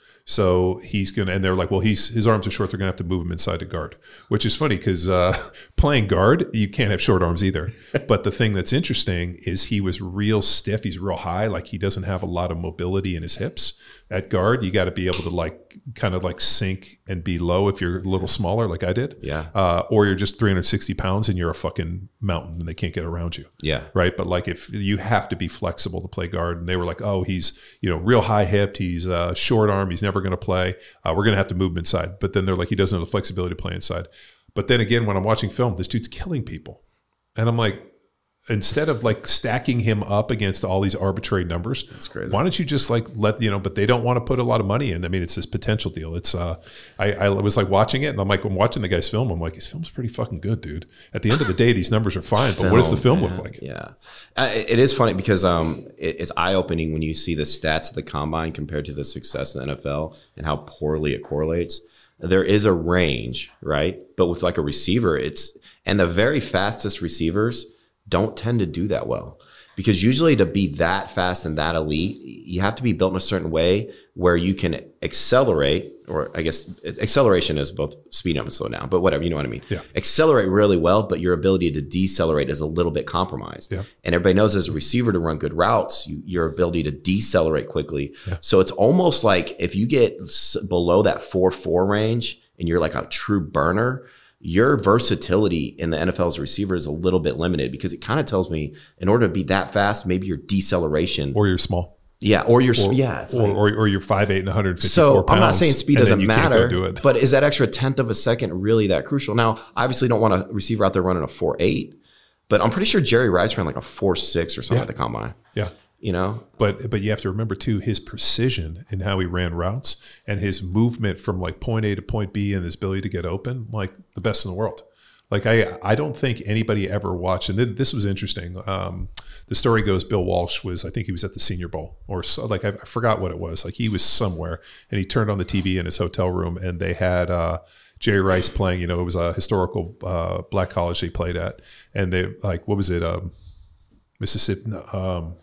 So he's going to, and they're like, well, he's his arms are short. They're going to have to move him inside to guard, which is funny because uh, playing guard, you can't have short arms either. But the thing that's interesting is he was real stiff. He's real high. Like he doesn't have a lot of mobility in his hips. At guard, you got to be able to like kind of like sink and be low if you're a little smaller like I did. Yeah. Uh, or you're just three hundred sixty pounds and you're a fucking mountain and they can't get around you. Yeah. Right. But like if you have to be flexible to play guard, and they were like, oh, he's, you know, real high hipped. He's uh, short arm. He's never going to play. Uh, we're going to have to move him inside. But then they're like, he doesn't have the flexibility to play inside. But then again, when I'm watching film, this dude's killing people. And I'm like, instead of like stacking him up against all these arbitrary numbers, that's crazy. Why don't you just like let, you know, but they don't want to put a lot of money in. I mean, it's this potential deal. It's, uh, I, I was like watching it and I'm like, I'm watching the guy's film. I'm like, his film's pretty fucking good, dude. At the end of the day, these numbers are fine, but film, what does the film man. look like? Yeah. Uh, it is funny because um, it, it's eye opening when you see the stats of the combine compared to the success in the N F L and how poorly it correlates. There is a range, right? But with like a receiver, it's, and the very fastest receivers don't tend to do that well because usually to be that fast and that elite, you have to be built in a certain way where you can accelerate, or I guess acceleration is both speed up and slow down, but whatever, you know what I mean? Yeah. Accelerate really well, but your ability to decelerate is a little bit compromised. Yeah. And everybody knows as a receiver to run good routes, you, your ability to decelerate quickly. Yeah. So it's almost like if you get below that four four range and you're like a true burner, your versatility in the N F L as a receiver is a little bit limited because it kind of tells me in order to be that fast, maybe your deceleration. Or you're small. Yeah. Or you're, or, yeah. It's or, like, or, or you're five eight and one hundred fifty-four so pounds. I'm not saying speed and doesn't you can't matter, go do it. But is that extra tenth of a second really that crucial? Now, obviously don't want a receiver out there running a four eight, but I'm pretty sure Jerry Rice ran like a four six or something Yeah. at the combine. Yeah. You know, but but you have to remember too his precision in how he ran routes and his movement from like point A to point B and his ability to get open, like the best in the world. Like I I don't think anybody ever watched, and this was interesting. Um, the story goes, Bill Walsh was, I think he was at the Senior Bowl or so, like I, I forgot what it was. Like he was somewhere and he turned on the T V in his hotel room and they had uh, Jerry Rice playing. You know, it was a historical uh, black college they played at, and they like what was it, um, Mississippi. Um,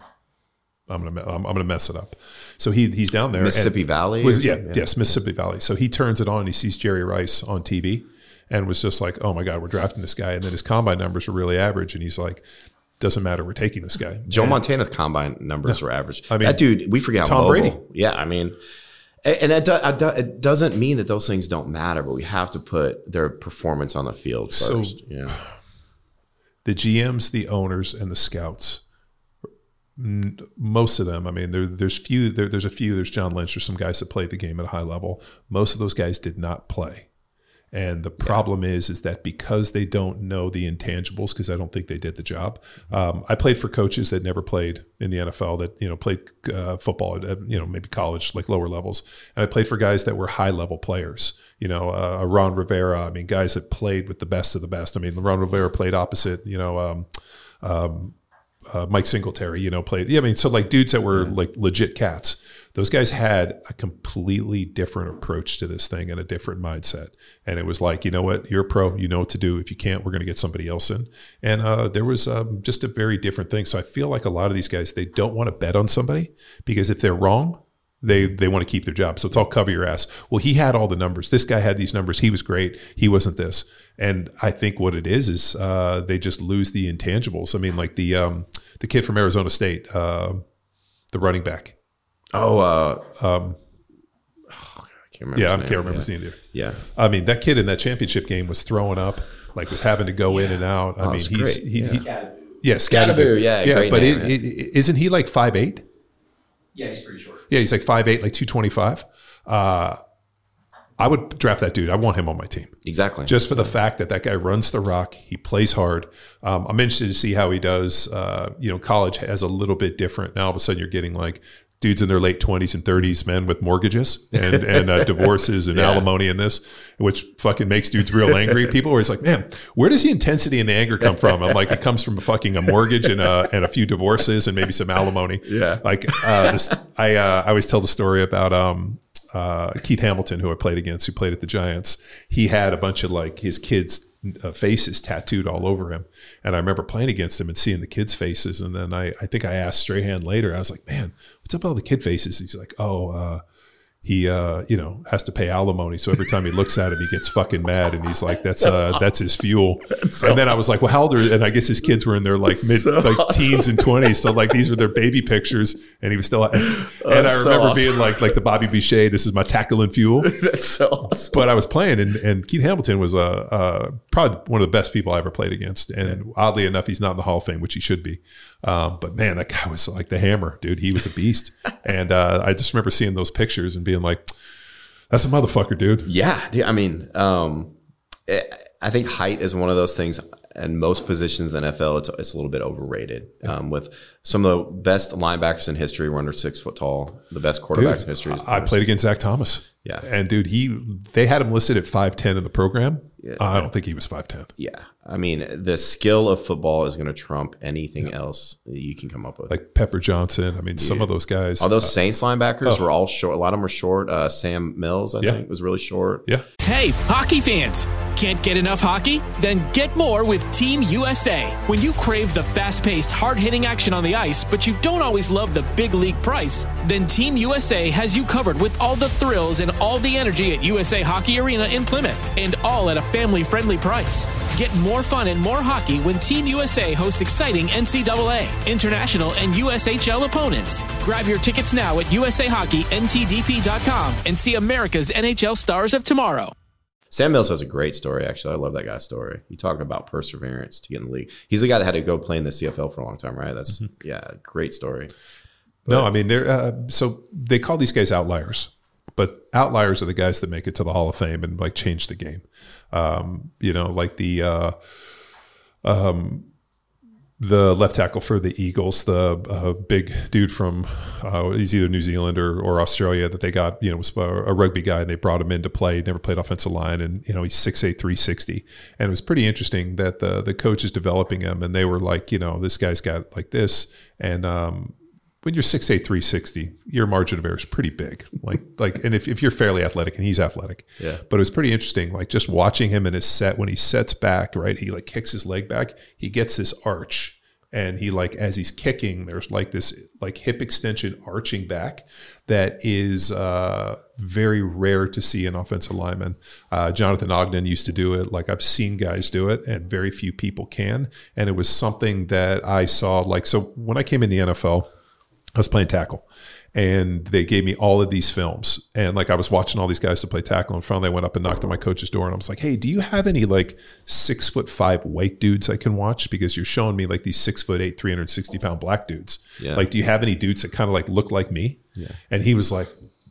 I'm gonna I'm, I'm gonna mess it up. So he he's down there. Mississippi and Valley. Was, yeah, yeah, yes, Mississippi Valley. So he turns it on and he sees Jerry Rice on T V, and was just like, oh my God, we're drafting this guy. And then his combine numbers were really average, and he's like, doesn't matter, we're taking this guy. Joe and, Montana's combine numbers No. were average. I mean, that dude, we forget how Tom mobile. Brady. Yeah, I mean, and it, do, it doesn't mean that those things don't matter, but we have to put their performance on the field first. So, yeah. The G Ms, the owners, and the scouts, most of them, I mean, there, there's few. There, there's a few. There's John Lynch. There's some guys that played the game at a high level. Most of those guys did not play. And the problem yeah. is, is that because they don't know the intangibles, because I don't think they did the job. Um, I played for coaches that never played in the N F L, that you know played uh, football at you know maybe college, like lower levels, and I played for guys that were high level players. You know, uh, Ron Rivera. I mean, guys that played with the best of the best. I mean, Ron Rivera played opposite. You know. Um, um, uh, Mike Singletary. You know, played. Yeah, I mean, so like dudes that were yeah. like legit cats. Those guys had a completely different approach to this thing and a different mindset. And it was like, you know what, you're a pro, you know what to do. If you can't, we're going to get somebody else in. And uh, there was um, just a very different thing. So I feel like a lot of these guys, they don't want to bet on somebody because if they're wrong, they they want to keep their job. So it's all cover your ass. Well, he had all the numbers. This guy had these numbers. He was great. He wasn't this. And I think what it is is uh, they just lose the intangibles. I mean, like the um, the kid from Arizona State, uh, the running back. Oh, uh, Um, oh, I can't remember. Yeah, I his can't name. remember yeah. his name either. Yeah. I mean, that kid in that championship game was throwing up, like was having to go Yeah. in and out. I Oh, mean, it's he's great. he, Yeah. he, yeah, Scatterboo, yeah, yeah. great But name, it, yeah. it, isn't he like five eight? Yeah, he's pretty short. Yeah, he's like five eight, like two twenty-five. Uh, I would draft that dude. I want him on my team. Exactly. Just for the fact that that guy runs the rock, he plays hard. Um, I'm interested to see how he does. Uh, you know, college has a little bit different. Now all of a sudden you're getting like dudes in their late twenties and thirties, men with mortgages and and uh, divorces and Yeah. alimony and this, which fucking makes dudes real angry. People are always like, man, where does the intensity and the anger come from? I'm like, it comes from fucking a mortgage and a, and a few divorces and maybe some alimony. Yeah. Like uh, this, I uh, I always tell the story about um, uh, Keith Hamilton, who I played against, who played at the Giants. He had a bunch of like his kids' uh, faces tattooed all over him. And I remember playing against him and seeing the kids' faces. And then I, I think I asked Strahan later, I was like, man, what's up with all the kid faces? He's like, oh, uh, he, uh, you know, has to pay alimony. So every time he looks at him, he gets fucking mad. And he's like, that's, uh, that's his fuel. so and then I was like, well, how old are, and I guess his kids were in their like mid, so like awesome. teens and twenties. So like, these were their baby pictures and he was still, and I That's so remember awesome. being like, like the Bobby Boucher, this is my tackle and fuel. That's so awesome. But I was playing, and, and Keith Hamilton was uh, uh, probably one of the best people I ever played against. And yeah. oddly enough, he's not in the Hall of Fame, which he should be. Um, but man, that guy was like the hammer, dude. He was a beast. and uh, I just remember seeing those pictures and being like, that's a motherfucker, dude. Yeah, dude, I mean, um, it, I think height is one of those things. In most positions in the N F L, it's, it's a little bit overrated. Yeah. Um, with some of the best linebackers in history were under six foot tall. The best quarterbacks Dude, in history. I played against Zach Thomas. Yeah, and dude, he they had him listed at five ten in the program. Yeah. I don't think he was five ten. Yeah, I mean, the skill of football is going to trump anything yeah. else that you can come up with. Like Pepper Johnson. I mean, dude. Some of those guys. All those uh, Saints linebackers oh. were all short. A lot of them were short. Uh, Sam Mills, I yeah. think, was really short. Yeah. Hey, hockey fans! Can't get enough hockey? Then get more with Team U S A. When you crave the fast-paced, hard-hitting action on the ice, but you don't always love the big league price, then Team U S A has you covered with all the thrills and all the energy at U S A Hockey Arena in Plymouth, and all at a family-friendly price. Get more fun and more hockey when Team U S A hosts exciting N C double A, international, and U S H L opponents. Grab your tickets now at U S A Hockey N T D P dot com and see America's N H L stars of tomorrow. Sam Mills has a great story, actually. I love that guy's story. You talk about perseverance to get in the league. He's the guy that had to go play in the C F L for a long time, right? That's, mm-hmm. yeah, great story. But, no, I mean, they're uh, so they call these guys outliers, but outliers are the guys that make it to the Hall of Fame and like change the game. Um, you know, like the uh, um, the left tackle for the Eagles, the uh, big dude from uh, he's either New Zealand or, or Australia that they got, you know, was a rugby guy and they brought him in to play. He never played offensive line, and you know he's six eight, three sixty, and it was pretty interesting that the the coach is developing him, and they were like, you know, this guy's got like this, and um, when you're six eight, three sixty, your margin of error is pretty big. Like, like, and if, if you're fairly athletic, and he's athletic, yeah. But it was pretty interesting, like just watching him in his set when he sets back, right? He like kicks his leg back, he gets this arch, and he like as he's kicking, there's like this like hip extension arching back that is uh, very rare to see in offensive linemen. Uh, Jonathan Ogden used to do it. Like I've seen guys do it, and very few people can. And it was something that I saw. Like so, when I came in the N F L. I was playing tackle, and they gave me all of these films, and like I was watching all these guys to play tackle, and finally I went up and knocked on my coach's door, and I was like, hey, do you have any like six foot five white dudes I can watch? Because you're showing me like these six foot eight, three hundred sixty pound black dudes. Yeah. Like, do you have any dudes that kind of like look like me? Yeah. And he was like,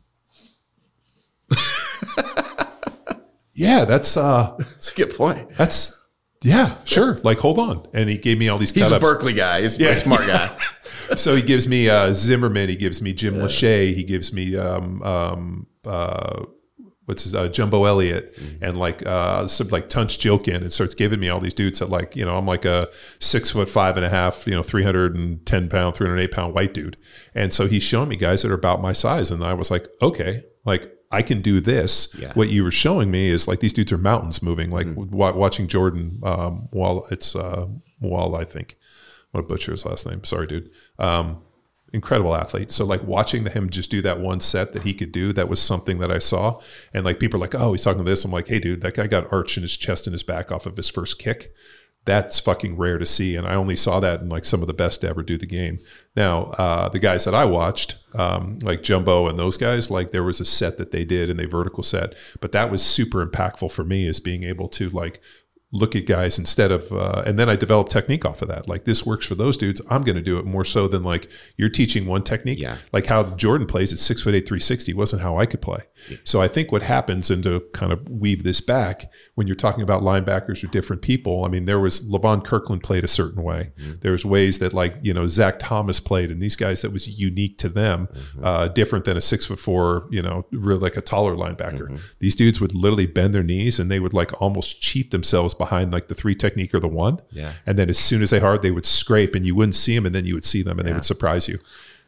yeah, that's uh that's a good point. That's yeah, sure. Like, hold on. And he gave me all these He's cut-ups. a Berkeley guy. He's a Yeah. smart guy. So he gives me uh, Zimmerman. He gives me Jim yeah. Lachey. He gives me um, um, uh, what's his uh, Jumbo Elliott, mm-hmm. and like uh, some like Tunch Jilkin, and starts giving me all these dudes that like, you know, I'm like a six foot five and a half, you know, three hundred ten pound, three hundred eight pound white dude, and so he's showing me guys that are about my size, and I was like, okay, like I can do this. Yeah. What you were showing me is like these dudes are mountains moving, like mm-hmm. w- watching Jordan um, while it's uh, while I think. I'm going to butcher his last name. Sorry, dude. Um, incredible athlete. So like watching him just do that one set that he could do, that was something that I saw. And like people are like, oh, he's talking to this. I'm like, hey, dude, that guy got arch in his chest and his back off of his first kick. That's fucking rare to see. And I only saw that in like some of the best to ever do the game. Now, uh, the guys that I watched, um, like Jumbo and those guys, like there was a set that they did and they vertical set, but that was super impactful for me, is being able to like look at guys instead of, uh, and then I developed technique off of that. Like, this works for those dudes, I'm going to do it more so than like you're teaching one technique. Yeah. Like how Jordan plays at six foot eight, three sixty wasn't how I could play. Yeah. So I think what happens, and to kind of weave this back, when you're talking about linebackers or different people, I mean, there was Levon Kirkland played a certain way. Mm-hmm. There's ways that like, you know, Zach Thomas played, and these guys that was unique to them, mm-hmm. uh, different than a six foot four, you know, really like a taller linebacker. Mm-hmm. These dudes would literally bend their knees and they would like almost cheat themselves behind like the three technique or the one. Yeah. And then as soon as they hard, they would scrape and you wouldn't see them, and then you would see them and yeah. they would surprise you.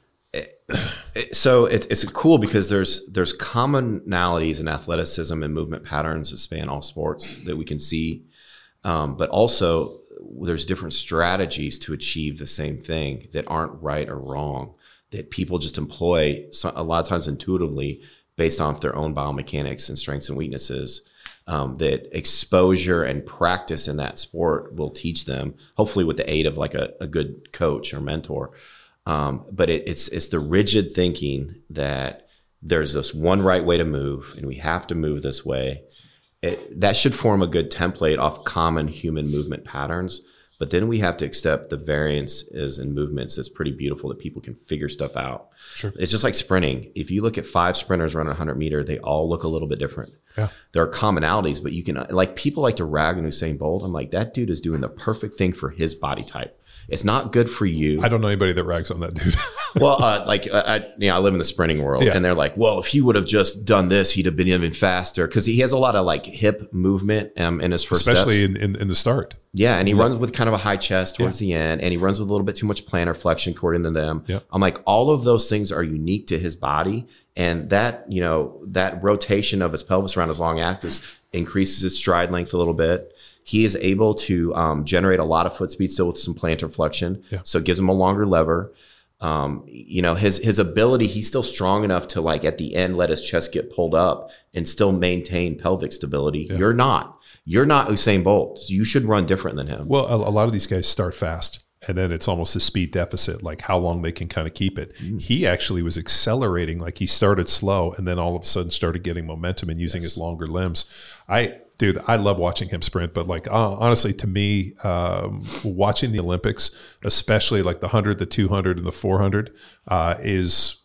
So it's it's cool because there's there's commonalities in athleticism and movement patterns that span all sports that we can see, um, but also there's different strategies to achieve the same thing that aren't right or wrong, that people just employ a lot of times intuitively based on their own biomechanics and strengths and weaknesses. Um, that exposure and practice in that sport will teach them, hopefully with the aid of like a, a good coach or mentor. Um, but it, it's it's the rigid thinking that there's this one right way to move and we have to move this way. It, that should form a good template off common human movement patterns. But then we have to accept the variances in movements. It's pretty beautiful that people can figure stuff out. Sure. It's just like sprinting. If you look at five sprinters running a hundred meter, they all look a little bit different. Yeah. There are commonalities, but you can, like, people like to rag on Usain Bolt. I'm like, that dude is doing the perfect thing for his body type. It's not good for you. I don't know anybody that rags on that dude. Well, uh, like, uh, I, you know, I live in the sprinting world, yeah. and they're like, well, if he would have just done this, he'd have been even faster, because he has a lot of like hip movement um, in his first especially steps. in, in in the start. Yeah, and he yeah. runs with kind of a high chest towards yeah. the end, and he runs with a little bit too much plantar flexion according to them. Yeah. I'm like, all of those things are unique to his body, and that, you know, that rotation of his pelvis around his long axis increases his stride length a little bit. He is able to um, generate a lot of foot speed still with some plantar flexion. Yeah. So it gives him a longer lever. Um, you know, his his ability, he's still strong enough to, like, at the end, let his chest get pulled up and still maintain pelvic stability. Yeah. You're not. You're not Usain Bolt. So you should run different than him. Well, a, a lot of these guys start fast, and then it's almost a speed deficit, like how long they can kind of keep it. Mm. He actually was accelerating, like he started slow and then all of a sudden started getting momentum and using yes. his longer limbs. I, dude, I love watching him sprint, but like, uh, honestly, to me, um, watching the Olympics, especially like the one hundred, the two hundred, and the four hundred, uh, is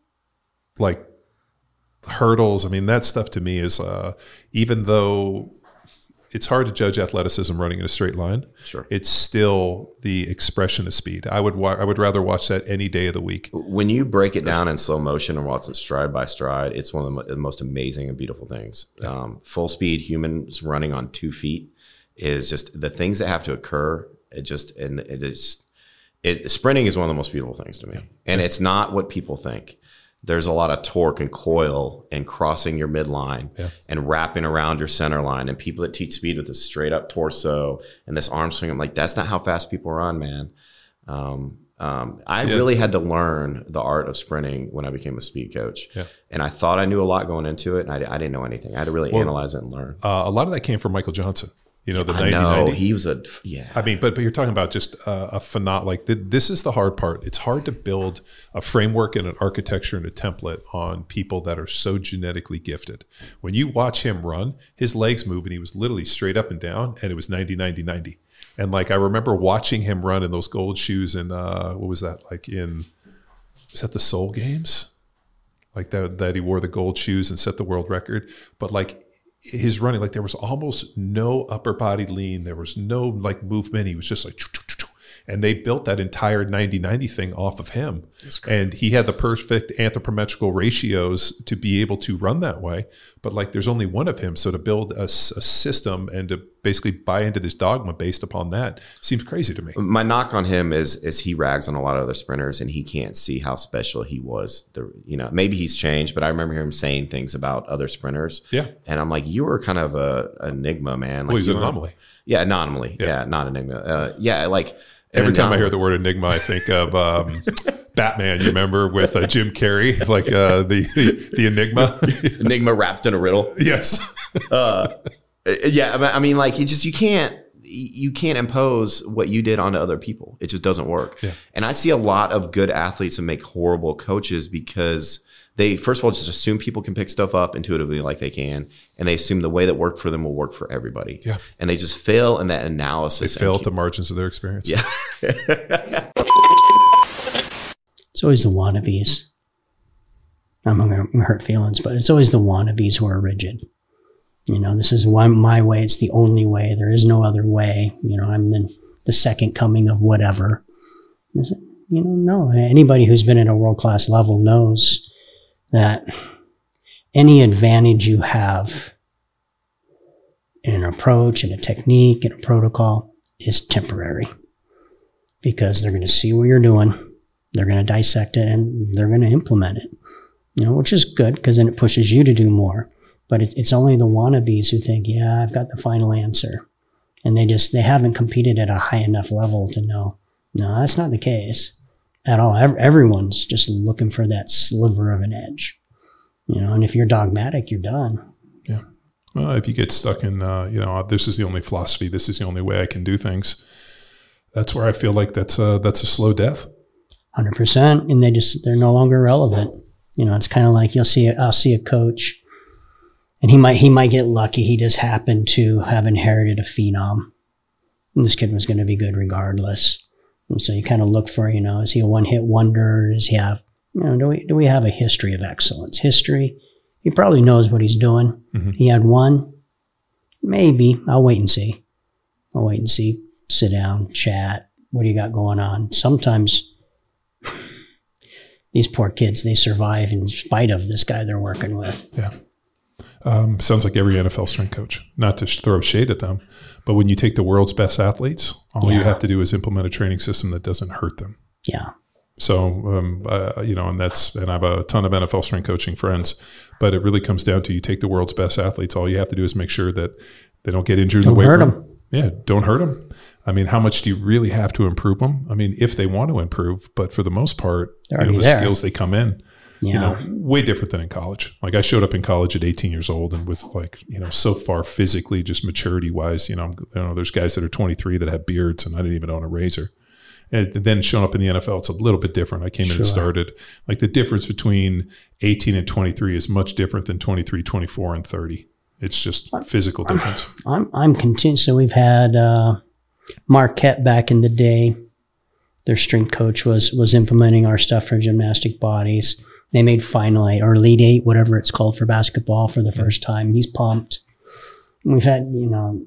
like hurdles. I mean, that stuff to me is, uh, even though it's hard to judge athleticism running in a straight line. Sure. It's still the expression of speed. I would wa- I would rather watch that any day of the week. When you break it down in slow motion and watch it stride by stride, it's one of the, mo- the most amazing and beautiful things. Yeah. Um, full speed humans running on two feet is just the things that have to occur. It just, and it is, it, sprinting is one of the most beautiful things to me. Yeah. And it's not what people think. There's a lot of torque and coil and crossing your midline yeah. and wrapping around your center line, and people that teach speed with a straight up torso and this arm swing. I'm like, that's not how fast people run, man. Um, um, I yeah. really had to learn the art of sprinting when I became a speed coach. Yeah. And I thought I knew a lot going into it, and I, I didn't know anything. I had to really well, analyze it and learn. Uh, a lot of that came from Michael Johnson. You know, the I know, he was a, yeah. I mean, but but you're talking about just a, a phenom- like the, this is the hard part. It's hard to build a framework and an architecture and a template on people that are so genetically gifted. When you watch him run, his legs move and he was literally straight up and down, and it was ninety, ninety, ninety. And like, I remember watching him run in those gold shoes in, uh, what was that? Like in, was that the Seoul Games? Like that, that he wore the gold shoes and set the world record. But like, his running, like there was almost no upper body lean. There was no like movement. He was just like, and they built that entire ninety ninety thing off of him. And he had the perfect anthropometrical ratios to be able to run that way. But like, there's only one of him. So to build a, a system and to basically buy into this dogma based upon that seems crazy to me. My knock on him is, is he rags on a lot of other sprinters, and he can't see how special he was. The, you know, maybe he's changed, but I remember him saying things about other sprinters. Yeah. And I'm like, you were kind of a, a enigma, man. Like, well, he's an were, anomaly. Yeah, anomaly. Yeah, yeah not enigma. Uh, yeah, like. Every time I hear the word enigma, I think of um, Batman. You remember with uh, Jim Carrey, like uh, the, the the enigma, enigma wrapped in a riddle. Yes. uh, yeah, I mean, like you just you can't. you can't impose what you did onto other people. It just doesn't work. Yeah. And I see a lot of good athletes that make horrible coaches because they, first of all, just assume people can pick stuff up intuitively like they can. And they assume the way that worked for them will work for everybody. Yeah. And they just fail in that analysis. They fail and at the margins of their experience. Yeah. It's always the wannabes. I'm going to hurt feelings, but it's always the wannabes who are rigid. You know, this is one, my way. It's the only way. There is no other way. You know, I'm the, the second coming of whatever. You know, no. Anybody who's been at a world-class level knows that any advantage you have in an approach, in a technique, in a protocol is temporary because they're going to see what you're doing. They're going to dissect it and they're going to implement it, you know, which is good because then it pushes you to do more. But it, it's only the wannabes who think, yeah, I've got the final answer. And they just, they haven't competed at a high enough level to know, no, that's not the case at all. Everyone's just looking for that sliver of an edge, you know, and if you're dogmatic, you're done. Yeah. Well, if you get stuck in, uh, you know, this is the only philosophy, this is the only way I can do things, that's where I feel like that's a, that's a slow death. one hundred percent. And they just, they're no longer relevant. You know, it's kind of like you'll see, I'll see a coach and he might, he might get lucky. He just happened to have inherited a phenom. And this kid was going to be good regardless. And so you kind of look for, you know, is he a one-hit wonder? Does he have, you know, do we, do we have a history of excellence? History, he probably knows what he's doing. Mm-hmm. He had one, maybe. I'll wait and see. I'll wait and see. Sit down, chat. What do you got going on? Sometimes these poor kids, they survive in spite of this guy they're working with. Yeah. Um, sounds like every N F L strength coach, not to throw shade at them, but when you take the world's best athletes, all yeah. you have to do is implement a training system that doesn't hurt them. Yeah. So, um, uh, you know, and that's, and I have a ton of N F L strength coaching friends, but it really comes down to you take the world's best athletes. All you have to do is make sure that they don't get injured don't in the weight hurt room. Them. Yeah. Don't hurt them. I mean, how much do you really have to improve them? I mean, if they want to improve, but for the most part, you know, the there. skills they come in, yeah. you know, way different than in college. Like I showed up in college at eighteen years old and with like, you know, so far physically, just maturity wise, you know, you know, there's guys that are twenty-three that have beards and I didn't even own a razor. And then showing up in the N F L, it's a little bit different. I came sure. in and started. Like the difference between eighteen and twenty-three is much different than twenty-three, twenty-four, and thirty. It's just physical I'm, difference. I'm I'm content. So we've had uh, Marquette back in the day. Their strength coach was was implementing our stuff for gymnastic bodies. They made Final Eight or Elite Eight, whatever it's called for basketball, for the first time. He's pumped. We've had, you know,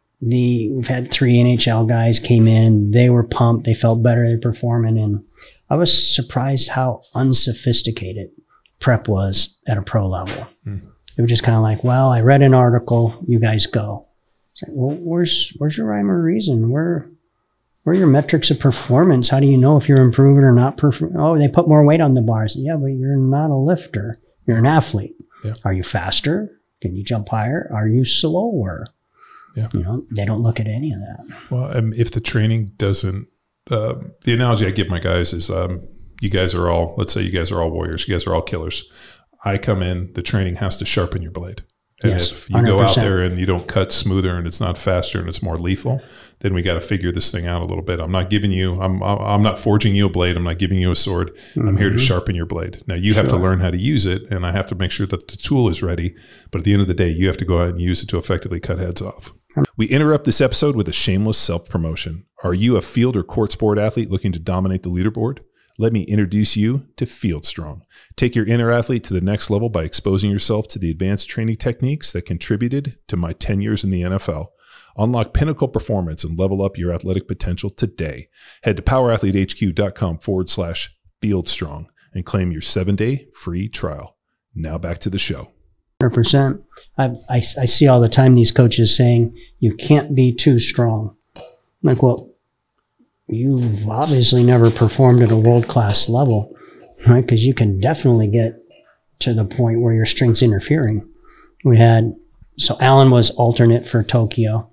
the we've had three N H L guys came in. They were pumped. They felt better. They're performing, and I was surprised how unsophisticated prep was at a pro level. Mm. It was just kind of like, well, I read an article. You guys go. It's like, well, where's where's your rhyme or reason? Where where are your metrics of performance? How do you know if you're improving or not? Perf- oh, they put more weight on the bars. Yeah, but you're not a lifter. You're an athlete. Yeah. Are you faster? Can you jump higher? Are you slower? Yeah. You know, they don't look at any of that. Well, um, if the training doesn't, uh, the analogy I give my guys is, um, you guys are all, let's say you guys are all warriors. You guys are all killers. I come in, the training has to sharpen your blade. And yes, if you one hundred percent. go out there and you don't cut smoother and it's not faster and it's more lethal, then we got to figure this thing out a little bit. I'm not giving you, I'm I'm not forging you a blade. I'm not giving you a sword. Mm-hmm. I'm here to sharpen your blade. Now you have sure. to learn how to use it, and I have to make sure that the tool is ready. But at the end of the day, you have to go out and use it to effectively cut heads off. We interrupt this episode with a shameless self-promotion. Are you a field or court sport athlete looking to dominate the leaderboard? Let me introduce you to FieldStrong. Take your inner athlete to the next level by exposing yourself to the advanced training techniques that contributed to my ten years in the N F L. Unlock pinnacle performance and level up your athletic potential today. Head to powerathletehq.com forward slash FieldStrong and claim your seven-day free trial. Now back to the show. one hundred percent. I, I, I see all the time these coaches saying, you can't be too strong. I'm like, well, you've obviously never performed at a world-class level, right? Because you can definitely get to the point where your strength's interfering. We had, so Alan was alternate for Tokyo,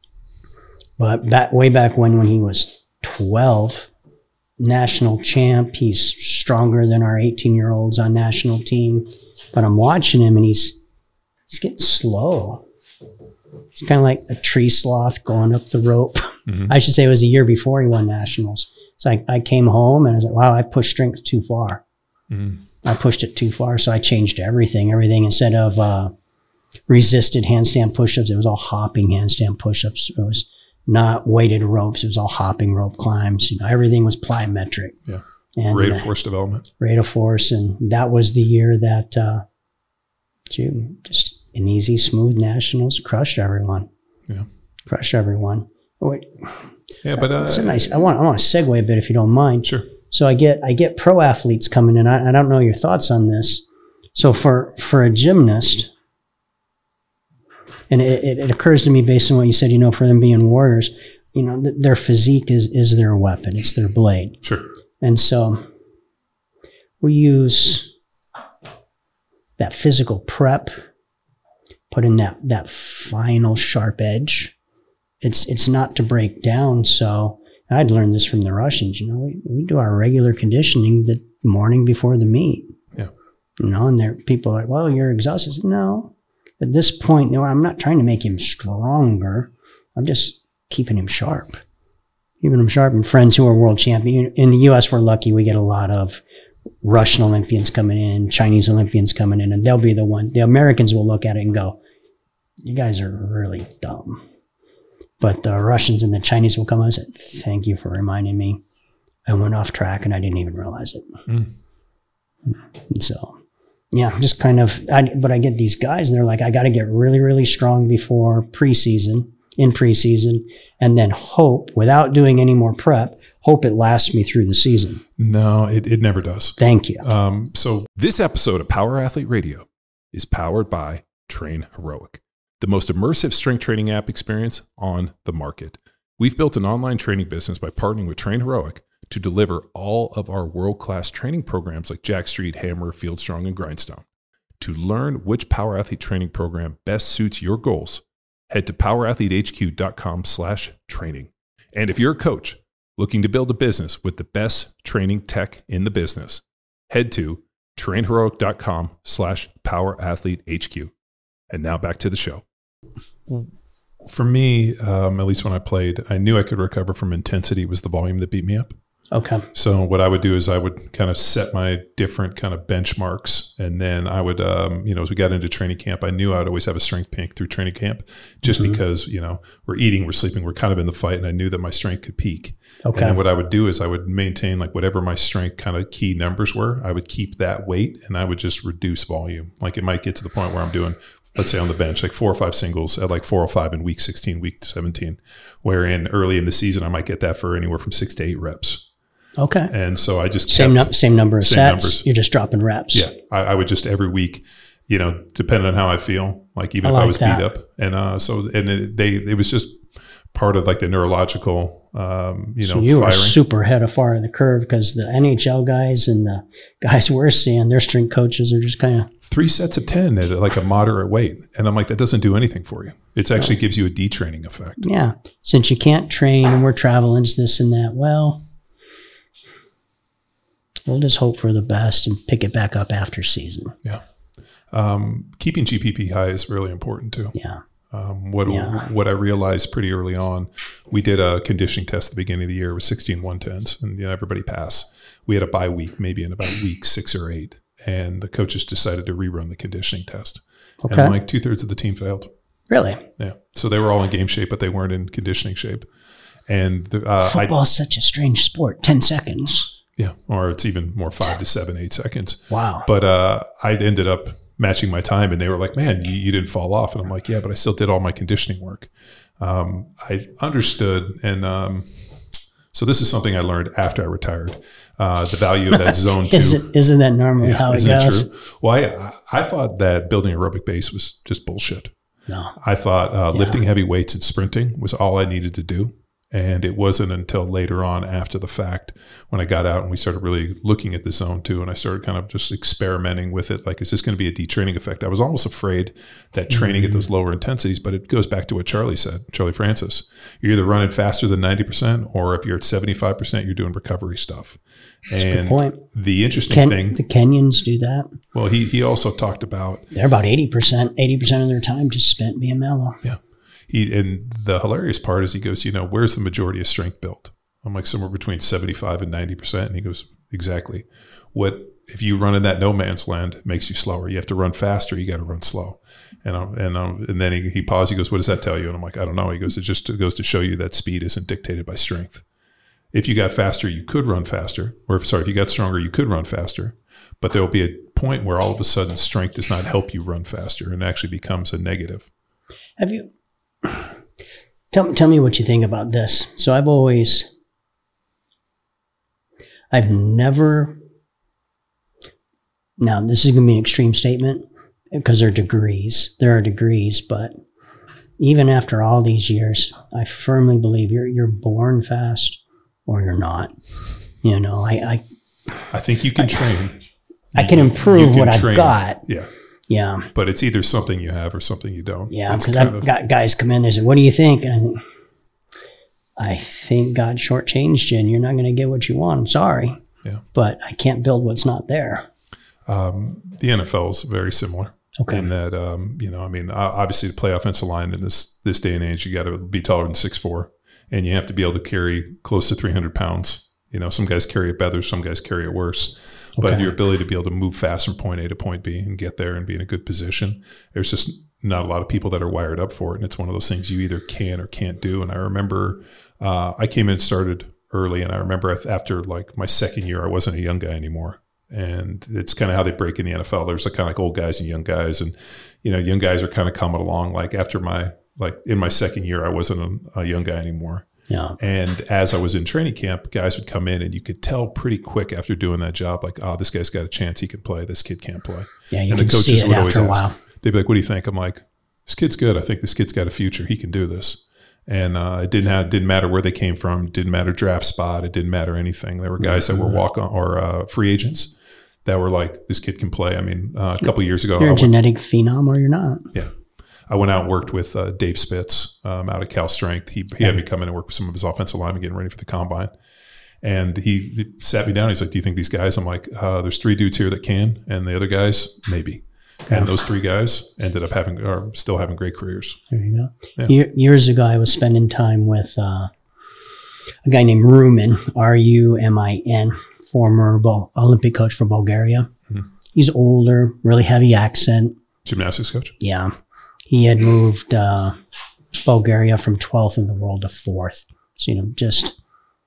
but back, way back when, when he was twelve, national champ, he's stronger than our eighteen-year-olds on national team. But I'm watching him and he's he's getting slow. It's kind of like a tree sloth going up the rope. Mm-hmm. I should say it was a year before he won nationals. So I, I came home and I was like, wow, I pushed strength too far. Mm-hmm. I pushed it too far. So I changed everything. Everything instead of uh, resisted handstand push-ups, it was all hopping handstand push-ups. It was not weighted ropes. It was all hopping rope climbs. You know, everything was plyometric. Yeah. And, rate of uh, force development. Rate of force. And that was the year that uh, gee, just an easy, smooth nationals crushed everyone. Yeah. Crushed everyone. Wait, yeah, but uh, it's a nice. I want. I want to segue a bit if you don't mind. Sure. So I get. I get pro athletes coming in. I, I don't know your thoughts on this. So for for a gymnast, and it, it, it occurs to me based on what you said. You know, for them being warriors, you know, th- their physique is is their weapon. It's their blade. Sure. And so we use that physical prep, put in that that final sharp edge. It's it's not to break down. So I'd learned this from the Russians. You know, we, we do our regular conditioning the morning before the meet. Yeah. You know, and there people are like, well, you're exhausted. No. At this point, no, I'm not trying to make him stronger. I'm just keeping him sharp. Keeping him sharp. And friends who are world champion. In the U S, we're lucky. We get a lot of Russian Olympians coming in, Chinese Olympians coming in, and they'll be the one. The Americans will look at it and go, you guys are really dumb. But the Russians and the Chinese will come and say, thank you for reminding me. I went off track and I didn't even realize it. Mm. And so, yeah, just kind of, I, but I get these guys and they're like, I got to get really, really strong before preseason, in preseason, and then hope, without doing any more prep, hope it lasts me through the season. No, it, it never does. Thank you. Um, so this episode of Power Athlete Radio is powered by Train Heroic, the most immersive strength training app experience on the market. We've built an online training business by partnering with Train Heroic to deliver all of our world-class training programs like Jack Street, Hammer, Field Strong, and Grindstone. To learn which Power Athlete training program best suits your goals, head to powerathletehq.com slash training. And if you're a coach looking to build a business with the best training tech in the business, head to trainheroic.com slash powerathletehq. And now back to the show. For me, um, at least when I played, I knew I could recover from intensity was the volume that beat me up. Okay. So what I would do is I would kind of set my different kind of benchmarks. And then I would, um, you know, as we got into training camp, I knew I'd always have a strength peak through training camp just mm-hmm. because, you know, we're eating, we're sleeping, we're kind of in the fight. And I knew that my strength could peak. Okay. And then what I would do is I would maintain like whatever my strength kind of key numbers were, I would keep that weight and I would just reduce volume. Like it might get to the point where I'm doing, let's say on the bench, like four or five singles at like four oh five in week sixteen, week seventeen, wherein early in the season, I might get that for anywhere from six to eight reps. Okay. And so I just same kept, nu- same number of same sets. Numbers. You're just dropping reps. Yeah, I, I would just every week, you know, depending on how I feel, like even I if like I was that. beat up, and uh, so and it, they it was just part of like the neurological, um, you know, so you firing. are super ahead of far in the curve because the N H L guys and the guys we're seeing, their strength coaches are just kind of three sets of ten at like a moderate weight, and I'm like, that doesn't do anything for you. It actually gives you a detraining effect. Yeah, since you can't train and we're traveling, it's this and that. Well. We'll just hope for the best and pick it back up after season. Yeah. Um, keeping G P P high is really important too. Yeah. Um, what yeah. what I realized pretty early on, we did a conditioning test at the beginning of the year with sixteen one tens, and you know everybody passed. We had a bye week, maybe in about week six or eight, and the coaches decided to rerun the conditioning test. Okay. And like two thirds of the team failed. Really? Yeah. So they were all in game shape, but they weren't in conditioning shape. And the, uh, football's such a strange sport. Ten seconds. Yeah, or it's even more, five to seven, eight seconds. Wow. But uh, I ended up matching my time, and they were like, man, you, you didn't fall off. And I'm like, yeah, but I still did all my conditioning work. Um, I understood. And um, so this is something I learned after I retired, uh, the value of that zone two. Isn't, isn't that normally yeah, how it goes? True? Well, I, I thought that building aerobic base was just bullshit. No. I thought uh, yeah. lifting heavy weights and sprinting was all I needed to do. And it wasn't until later on after the fact when I got out and we started really looking at the zone two, and I started kind of just experimenting with it. Like, is this going to be a detraining effect? I was almost afraid that training mm-hmm. at those lower intensities, but it goes back to what Charlie said, Charlie Francis. You're either running faster than ninety percent, or if you're at seventy-five percent, you're doing recovery stuff. That's and a good point. The interesting Ken, thing. The Kenyans do that. Well, he, he also talked about. They're about eighty percent, eighty percent of their time just spent being mellow. Yeah. He, and the hilarious part is he goes, you know, where's the majority of strength built? I'm like, somewhere between seventy-five and ninety percent. And he goes, exactly. What if you run in that no man's land makes you slower? You have to run faster. You got to run slow. And I'm, and I'm, and then he, he paused. He goes, what does that tell you? And I'm like, I don't know. He goes, it just goes to show you that speed isn't dictated by strength. If you got faster, you could run faster. Or if, sorry, if you got stronger, you could run faster. But there will be a point where all of a sudden strength does not help you run faster and actually becomes a negative. Have you... Tell, tell me what you think about this. So I've always, I've never, now this is going to be an extreme statement because there are degrees. There are degrees, but even after all these years, I firmly believe you're you're born fast or you're not. You know, I I, I think you can I, train. I can improve can what train. I've got. Yeah. Yeah. But it's either something you have or something you don't. Yeah, because I've of, got guys come in, they say, what do you think? And I think, I think God shortchanged you and you're not going to get what you want. I'm sorry. Yeah. But I can't build what's not there. Um, the N F L is very similar. Okay. In that, um, you know, I mean, obviously to play offensive line in this this day and age, you got to be taller than six foot four, and you have to be able to carry close to three hundred pounds. You know, some guys carry it better, some guys carry it worse. But okay. your ability to be able to move fast from point A to point B and get there and be in a good position, there's just not a lot of people that are wired up for it. And it's one of those things you either can or can't do. And I remember uh, I came in and started early, and I remember after like my second year, I wasn't a young guy anymore. And it's kind of how they break in the N F L. There's like kind of like old guys and young guys. And, you know, young guys are kind of coming along. Like after my, like in my second year, I wasn't a, a young guy anymore. Yeah. And as I was in training camp, guys would come in and you could tell pretty quick after doing that job, like, oh, this guy's got a chance. He can play. This kid can't play. Yeah, you and can the coaches see it would after always a ask, while. They'd be like, what do you think? I'm like, this kid's good. I think this kid's got a future. He can do this. And uh, it didn't have, didn't matter where they came from. It didn't matter draft spot. It didn't matter anything. There were guys mm-hmm. that were walk on or uh, free agents that were like, this kid can play. I mean, uh, a couple of years ago, you're I a went, genetic phenom or you're not. Yeah. I went out and worked with uh, Dave Spitz um, out of Cal Strength. He, he had me come in and work with some of his offensive linemen getting ready for the combine. And he sat me down. He's like, do you think these guys? I'm like, uh, there's three dudes here that can. And the other guys, maybe. Yeah. And those three guys ended up having, are still having great careers. There you go. Yeah. Ye- years ago, I was spending time with uh, a guy named Rumin, R U M I N, former Bul- Olympic coach for Bulgaria. Mm-hmm. He's older, really heavy accent. Gymnastics coach? Yeah. He had moved uh, Bulgaria from twelfth in the world to fourth. So, you know, just,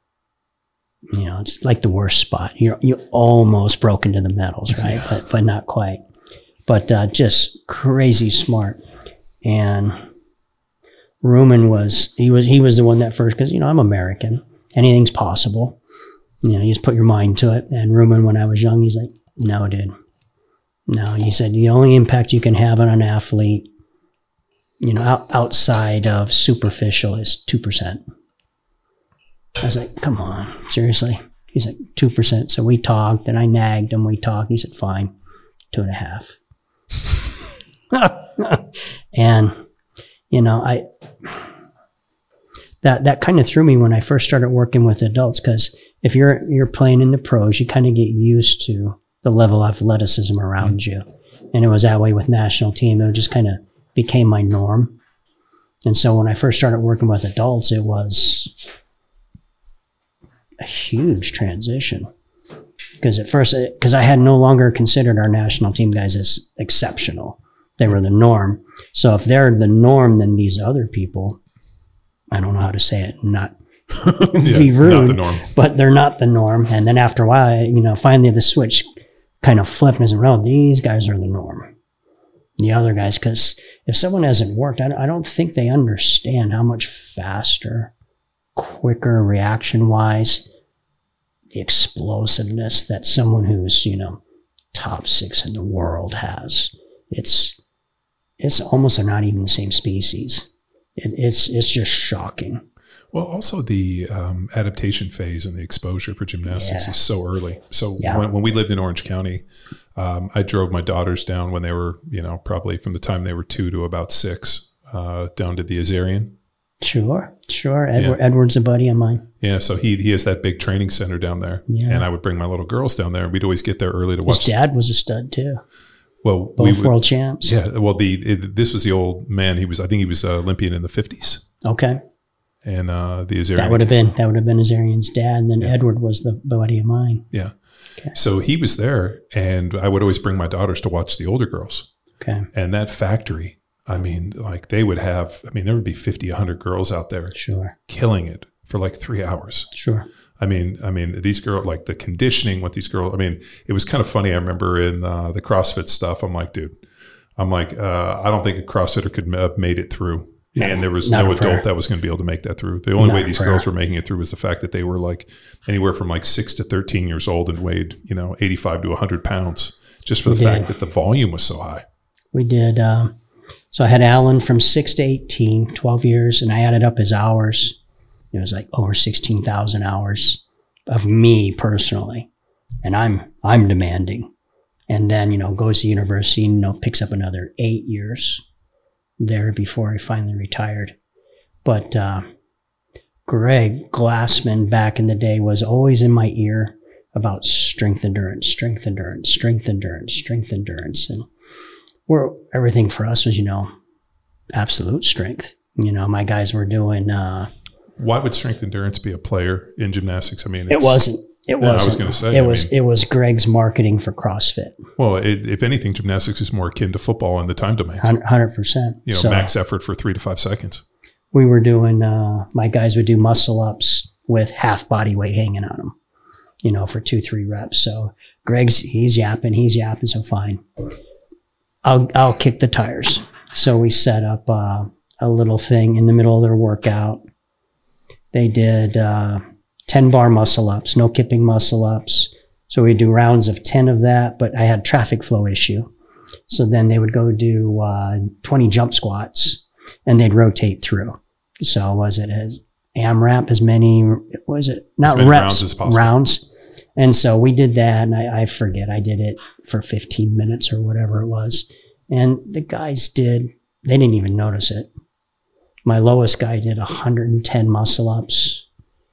you know, it's like the worst spot. You're you almost broke into the medals, right? Yeah. But but not quite. But uh, just crazy smart. And Rumin was, he was, he was the one that first, because, you know, I'm American. Anything's possible. You know, you just put your mind to it. And Rumin, when I was young, he's like, no, dude. No, he said, the only impact you can have on an athlete, you know, out, outside of superficial is two percent. I was like, come on, seriously? He's like, two percent. So we talked, and I nagged him. We talked. He said, fine, two and a half. And, you know, I that that kind of threw me when I first started working with adults, because if you're you're playing in the pros, you kind of get used to the level of athleticism around mm-hmm. you. And it was that way with national team. It just kind of became my norm. And so when I first started working with adults, it was a huge transition. Because at first, because I had no longer considered our national team guys as exceptional. They were the norm. So if they're the norm, then these other people, I don't know how to say it, not yeah, be rude, not the norm. But they're not the norm. And then after a while, I, you know, finally the switch kind of flipped and said, oh, these guys are the norm. The other guys, because if someone hasn't worked, I, I don't think they understand how much faster, quicker reaction-wise, the explosiveness that someone who's, you know, top six in the world has. It's it's almost they're not even the same species. It, it's it's just shocking. Well, also the um, adaptation phase and the exposure for gymnastics Yeah. is so early. So Yeah. when, when we lived in Orange County, um, I drove my daughters down when they were, you know, probably from the time they were two to about six, uh, down to the Azarian. Sure, sure. Edward, Yeah. Edward's a buddy of mine. Yeah, so he he has that big training center down there, Yeah. and I would bring my little girls down there. We'd always get there early to His watch. dad was a stud too. Well, Both we would, world champs. yeah. Well, the it, this was the old man. He was, I think, he was uh, Olympian in the fifties, Okay. and uh, the Azarian. That would have been that would have been Azarian's dad, and then Yeah. Edward was the buddy of mine. Yeah. Okay. So he was there, and I would always bring my daughters to watch the older girls. Okay. And that factory, I mean, like they would have, I mean, there would be fifty, one hundred girls out there Sure. killing it for like three hours. Sure. I mean, I mean, these girls, like the conditioning with these girls, I mean, it was kind of funny. I remember in uh, the CrossFit stuff, I'm like, dude, I'm like, uh, I don't think a CrossFitter could have made it through. No, And there was not no a prayer. adult that was going to be able to make that through. The only Not way a these prayer. girls were making it through was the fact that they were like anywhere from like six to thirteen years old and weighed, you know, eighty-five to one hundred pounds, just for the We fact did. that the volume was so high. We did. Um, so I had Alan from six to eighteen, twelve years, and I added up his hours. It was like over sixteen thousand hours of me personally, and I'm I'm demanding. And then you know goes to university and you know picks up another eight years there before he finally retired. But uh, Greg Glassman back in the day was always in my ear about strength endurance, strength endurance, strength endurance, strength endurance, and where everything for us was, you know, absolute strength. You know, my guys were doing. Uh, Why would strength endurance be a player in gymnastics? I mean, it it's, wasn't. It Yeah, I wasn't. was gonna say, It I was. mean- it was Greg's marketing for CrossFit. Well, it, if anything, gymnastics is more akin to football in the time domains. Hundred percent. You know, so max effort for three to five seconds. we were doing. Uh, my guys would do muscle ups with half body weight hanging on them. You know, for two, three reps. So Greg's he's yapping, he's yapping. So fine. I'll I'll kick the tires. So we set up uh, a little thing in the middle of their workout. They did uh, ten bar muscle ups, no kipping muscle ups. So we do rounds of ten of that, but I had traffic flow issue. So then they would go do uh, twenty jump squats and they'd rotate through. So was it as AMRAP, as many, was it not many reps, rounds as possible. rounds. And so we did that, and I, I forget, I did it for fifteen minutes or whatever it was. And the guys did, they didn't even notice it. My lowest guy did one hundred ten muscle ups,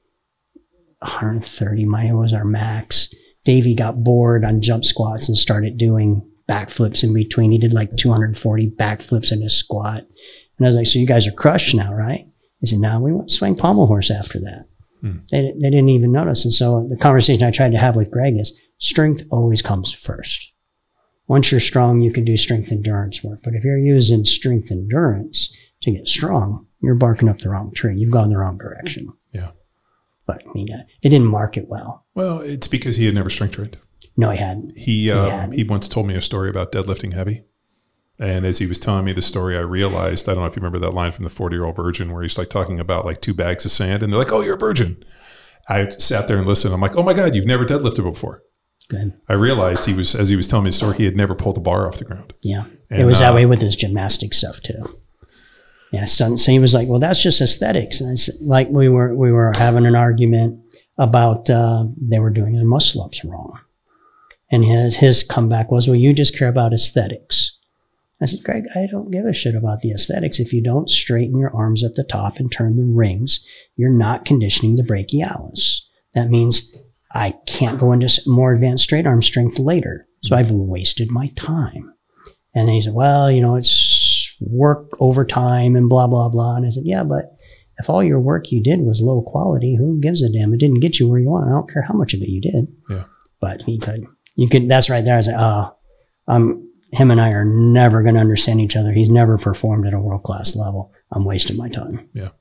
one hundred thirty, mine was our max. Davey got bored on jump squats and started doing backflips in between. He did like two hundred forty backflips in his squat. And I was like, so you guys are crushed now, right? He said, no, we went to swing pommel horse after that. Hmm. They, they didn't even notice. And so the conversation I tried to have with Greg is strength always comes first. Once you're strong, you can do strength endurance work. But if you're using strength endurance to get strong, you're barking up the wrong tree. You've gone the wrong direction. Yeah. But I mean, uh, it didn't market well. Well, it's because he had never strength trained. No, he hadn't. He um, hadn't. he once told me a story about deadlifting heavy. And as he was telling me the story, I realized, I don't know if you remember that line from the forty-year-old virgin where he's like talking about like two bags of sand and they're like, oh, you're a virgin. I sat there and listened. I'm like, oh my God, you've never deadlifted before. Good. I realized he was, as he was telling me the story, he had never pulled a bar off the ground. Yeah. And, it was that uh, way with his gymnastic stuff too. Yeah. So, so he was like, well, that's just aesthetics. And I said, like we were, we were having an argument about, uh, they were doing the muscle ups wrong. And his, his comeback was, well, you just care about aesthetics. I said, Greg, I don't give a shit about the aesthetics. If you don't straighten your arms at the top and turn the rings, you're not conditioning the brachialis. That means I can't go into more advanced straight arm strength later. So I've wasted my time. And then he said, well, you know, it's work overtime and blah, blah, blah. And I said, yeah, but if all your work you did was low quality, who gives a damn? It didn't get you where you want. I don't care how much of it you did. Yeah. But he could, you could, that's right there. I was like, oh, I'm, him and I are never going to understand each other. He's never performed at a world-class level. I'm wasting my time. Yeah.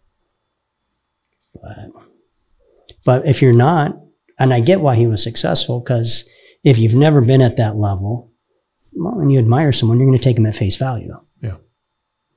But, but if you're not, and I get why he was successful, because if you've never been at that level, well, when you admire someone, you're going to take them at face value. Yeah.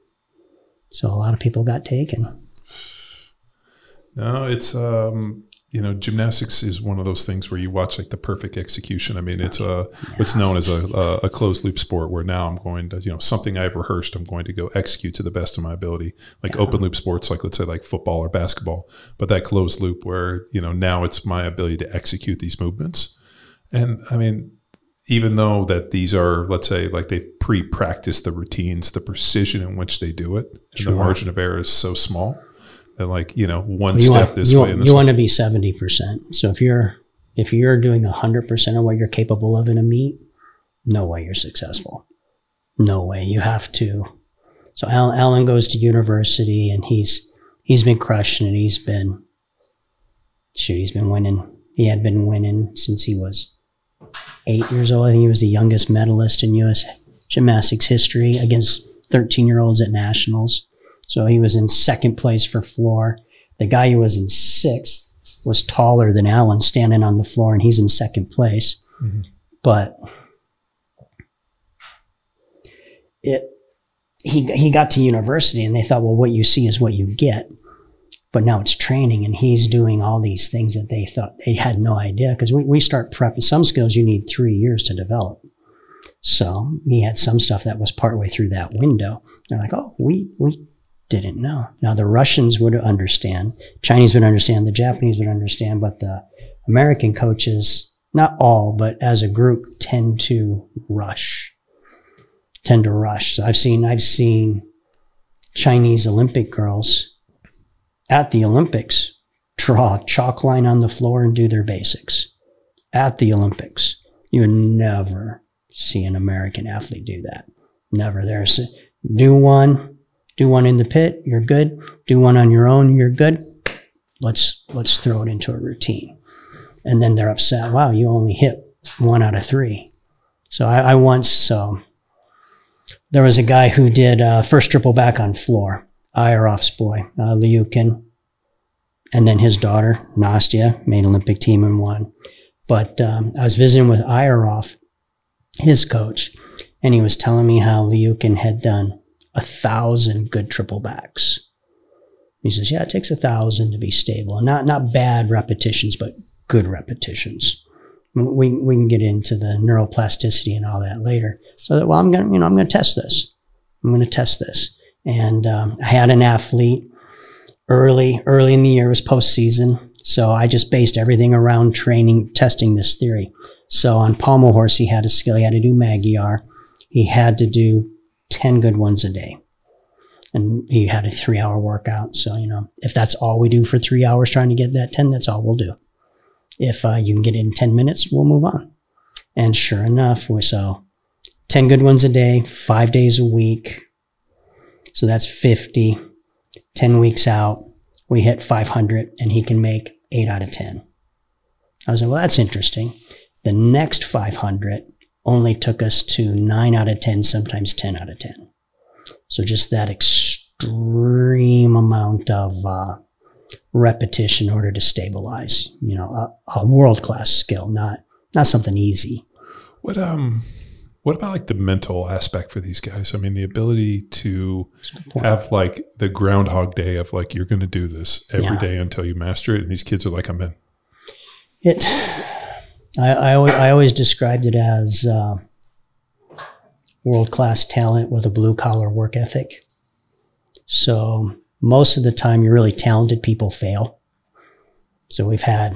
So a lot of people got taken. No, it's, um, you know, gymnastics is one of those things where you watch like the perfect execution. I mean, it's a what's known as a, a, a closed loop sport where now I'm going to, you know, something I've rehearsed, I'm going to go execute to the best of my ability. Like yeah. open loop sports, like let's say like football or basketball, but that closed loop where, you know, now it's my ability to execute these movements. And I mean, even though that these are, let's say, like they pre-practiced the routines, the precision in which they do it, and sure. the margin of error is so small. And like, you know, one you step want, this you way. Want, and this you way. want to be seventy percent. So if you're if you're doing one hundred percent of what you're capable of in a meet, no way you're successful. No way. You have to. So Alan, Alan goes to university and he's he's been crushing it. He's been, shoot, he's been winning. He had been winning since he was eight years old. I think he was the youngest medalist in U S gymnastics history against thirteen-year-olds at nationals. So he was in second place for floor. The guy who was in sixth was taller than Alan, standing on the floor, and he's in second place. Mm-hmm. But it he he got to university, and they thought, well, what you see is what you get. But now it's training, and he's doing all these things that they thought they had no idea. Because we, we start prepping. Some skills you need three years to develop. So he had some stuff that was partway through that window. They're like, oh, we we didn't know. Now the Russians would understand, Chinese would understand, the Japanese would understand, but the American coaches, not all, but as a group, tend to rush. Tend to rush. So I've seen I've seen Chinese Olympic girls at the Olympics draw a chalk line on the floor and do their basics. At the Olympics. You would never see an American athlete do that. Never. There's do one. Do one in the pit, you're good. Do one on your own, you're good. Let's let's throw it into a routine. And then they're upset. Wow, you only hit one out of three. So I, I once, so there was a guy who did uh, first triple back on floor, Ayarov's boy, uh, Liukin. And then his daughter, Nastya, made Olympic team and won. But um, I was visiting with Ayarov, his coach, and he was telling me how Liukin had done a thousand good triple backs. He says, yeah, it takes a thousand to be stable. And not, not bad repetitions, but good repetitions. We, we can get into the neuroplasticity and all that later. So that, well, I'm going to, you know, I'm going to test this. I'm going to test this. And um, I had an athlete early, early in the year, it was postseason. So I just based everything around training, testing this theory. So on pommel horse, he had a skill. He had to do Magyar. He had to do ten good ones a day. And he had a three hour workout. So, you know, if that's all we do for three hours trying to get that ten, that's all we'll do. If uh, you can get it in ten minutes, we'll move on. And sure enough, we so ten good ones a day, five days a week. So that's fifty. ten weeks out, we hit five hundred and he can make eight out of ten. I was like, well, that's interesting. The next five hundred only took us to nine out of ten, sometimes ten out of ten. So just that extreme amount of uh, repetition in order to stabilize, you know, a, a world-class skill, not not something easy. What um, what about like the mental aspect for these guys? I mean, the ability to have like the Groundhog Day of like, you're going to do this every yeah. day until you master it. And these kids are like, I'm in. It, I, I, always, I always described it as uh, world-class talent with a blue-collar work ethic. So most of the time, your really talented people fail. So we've had,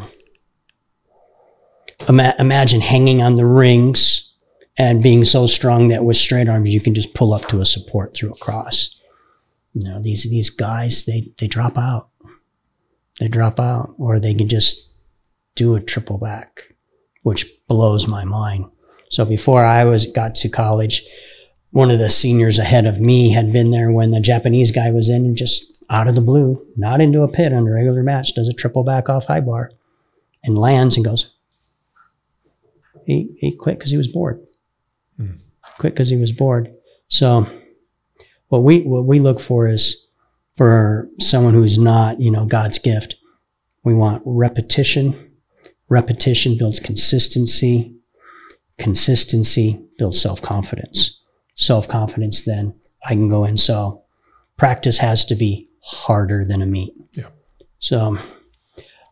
ima- imagine hanging on the rings and being so strong that with straight arms, you can just pull up to a support through a cross. You know, these, these guys, they, they drop out. They drop out, or they can just do a triple back, which blows my mind. So before I was got to college, one of the seniors ahead of me had been there when the Japanese guy was in and just out of the blue, not into a pit under a regular match, does a triple back off high bar and lands and goes, he, he quit because he was bored. Hmm. Quit because he was bored. So what we, what we look for is for someone who's not, you know, God's gift, we want repetition. Repetition builds consistency. Consistency builds self-confidence. Self-confidence, then I can go in. So practice has to be harder than a meet. Yeah. So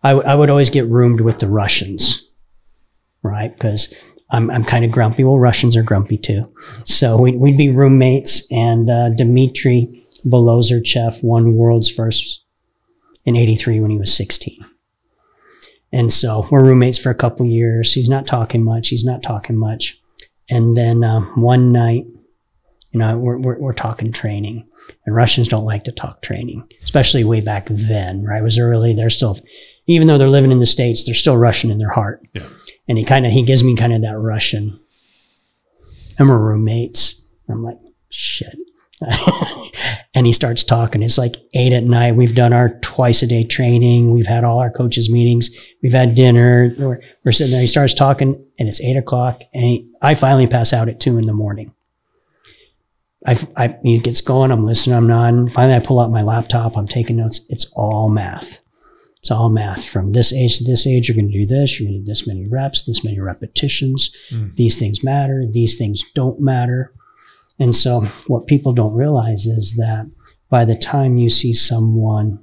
I, w- I would always get roomed with the Russians, right? Because I'm I'm kind of grumpy. Well, Russians are grumpy too. So we'd, we'd be roommates, and uh, Dmitry Belozerchev won world's first in eighty-three when he was sixteen. And so we're roommates for a couple years. He's not talking much. He's not talking much. And then um, one night, you know, we're, we're we're talking training, and Russians don't like to talk training, especially way back then, right? It was early. They're still, even though they're living in the States, they're still Russian in their heart. Yeah. And he kind of, he gives me kind of that Russian, and we're roommates. I'm like, shit. And he starts talking. It's like eight at night. We've done our twice a day training. We've had all our coaches meetings. We've had dinner. We're, we're sitting there. He starts talking, and it's eight o'clock. And he, I finally pass out at two in the morning. I, I, he gets going. I'm listening. I'm nodding. Finally, I pull out my laptop. I'm taking notes. It's all math. It's all math. From this age to this age, you're going to do this. You're going to do this many reps, this many repetitions. Mm. These things matter. These things don't matter. And so what people don't realize is that by the time you see someone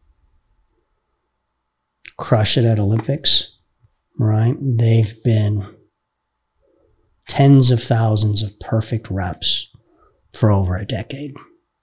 crush it at Olympics, right, they've been tens of thousands of perfect reps for over a decade.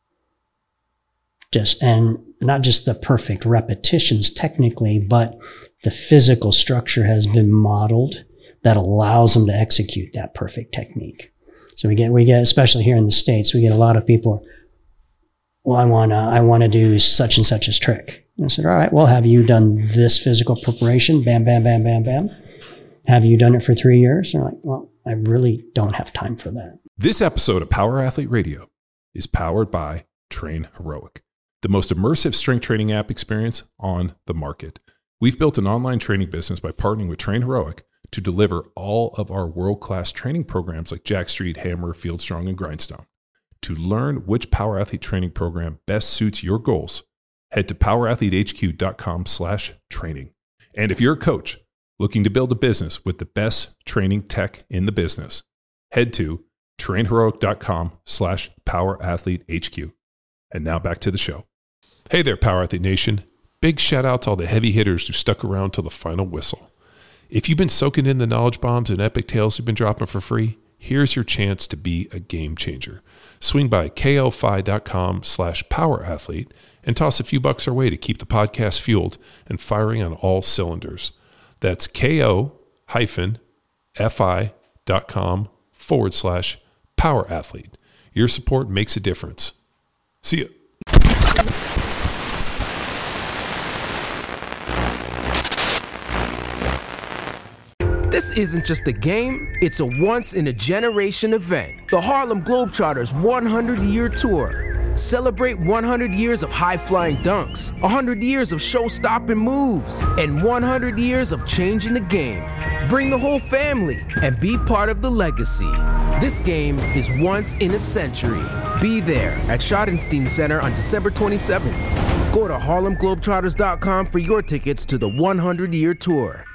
Just, and not just the perfect repetitions technically, but the physical structure has been modeled that allows them to execute that perfect technique. So we get, we get, especially here in the States, we get a lot of people, well, I want to, I want to do such and such a trick. And I said, all right, well, have you done this physical preparation? Bam, bam, bam, bam, bam. Have you done it for three years? And they're like, well, I really don't have time for that. This episode of Power Athlete Radio is powered by Train Heroic, the most immersive strength training app experience on the market. We've built an online training business by partnering with Train Heroic to deliver all of our world-class training programs like Jack Street, Hammer, Field Strong, and Grindstone. To learn which Power Athlete training program best suits your goals, head to powerathletehq.com slash training. And if you're a coach looking to build a business with the best training tech in the business, head to trainheroic.com slash powerathletehq. And now back to the show. Hey there, Power Athlete Nation. Big shout out to all the heavy hitters who stuck around till the final whistle. If you've been soaking in the knowledge bombs and epic tales we've been dropping for free, here's your chance to be a game changer. Swing by ko-fi.com slash powerathlete and toss a few bucks our way to keep the podcast fueled and firing on all cylinders. That's ko-fi.com forward slash powerathlete. Your support makes a difference. See ya. This isn't just a game, it's a once-in-a-generation event. The Harlem Globetrotters one hundred year Tour. Celebrate one hundred years of high-flying dunks, one hundred years of show-stopping moves, and one hundred years of changing the game. Bring the whole family and be part of the legacy. This game is once in a century. Be there at Schottenstein Center on December twenty-seventh. Go to harlem globetrotters dot com for your tickets to the one hundred year Tour.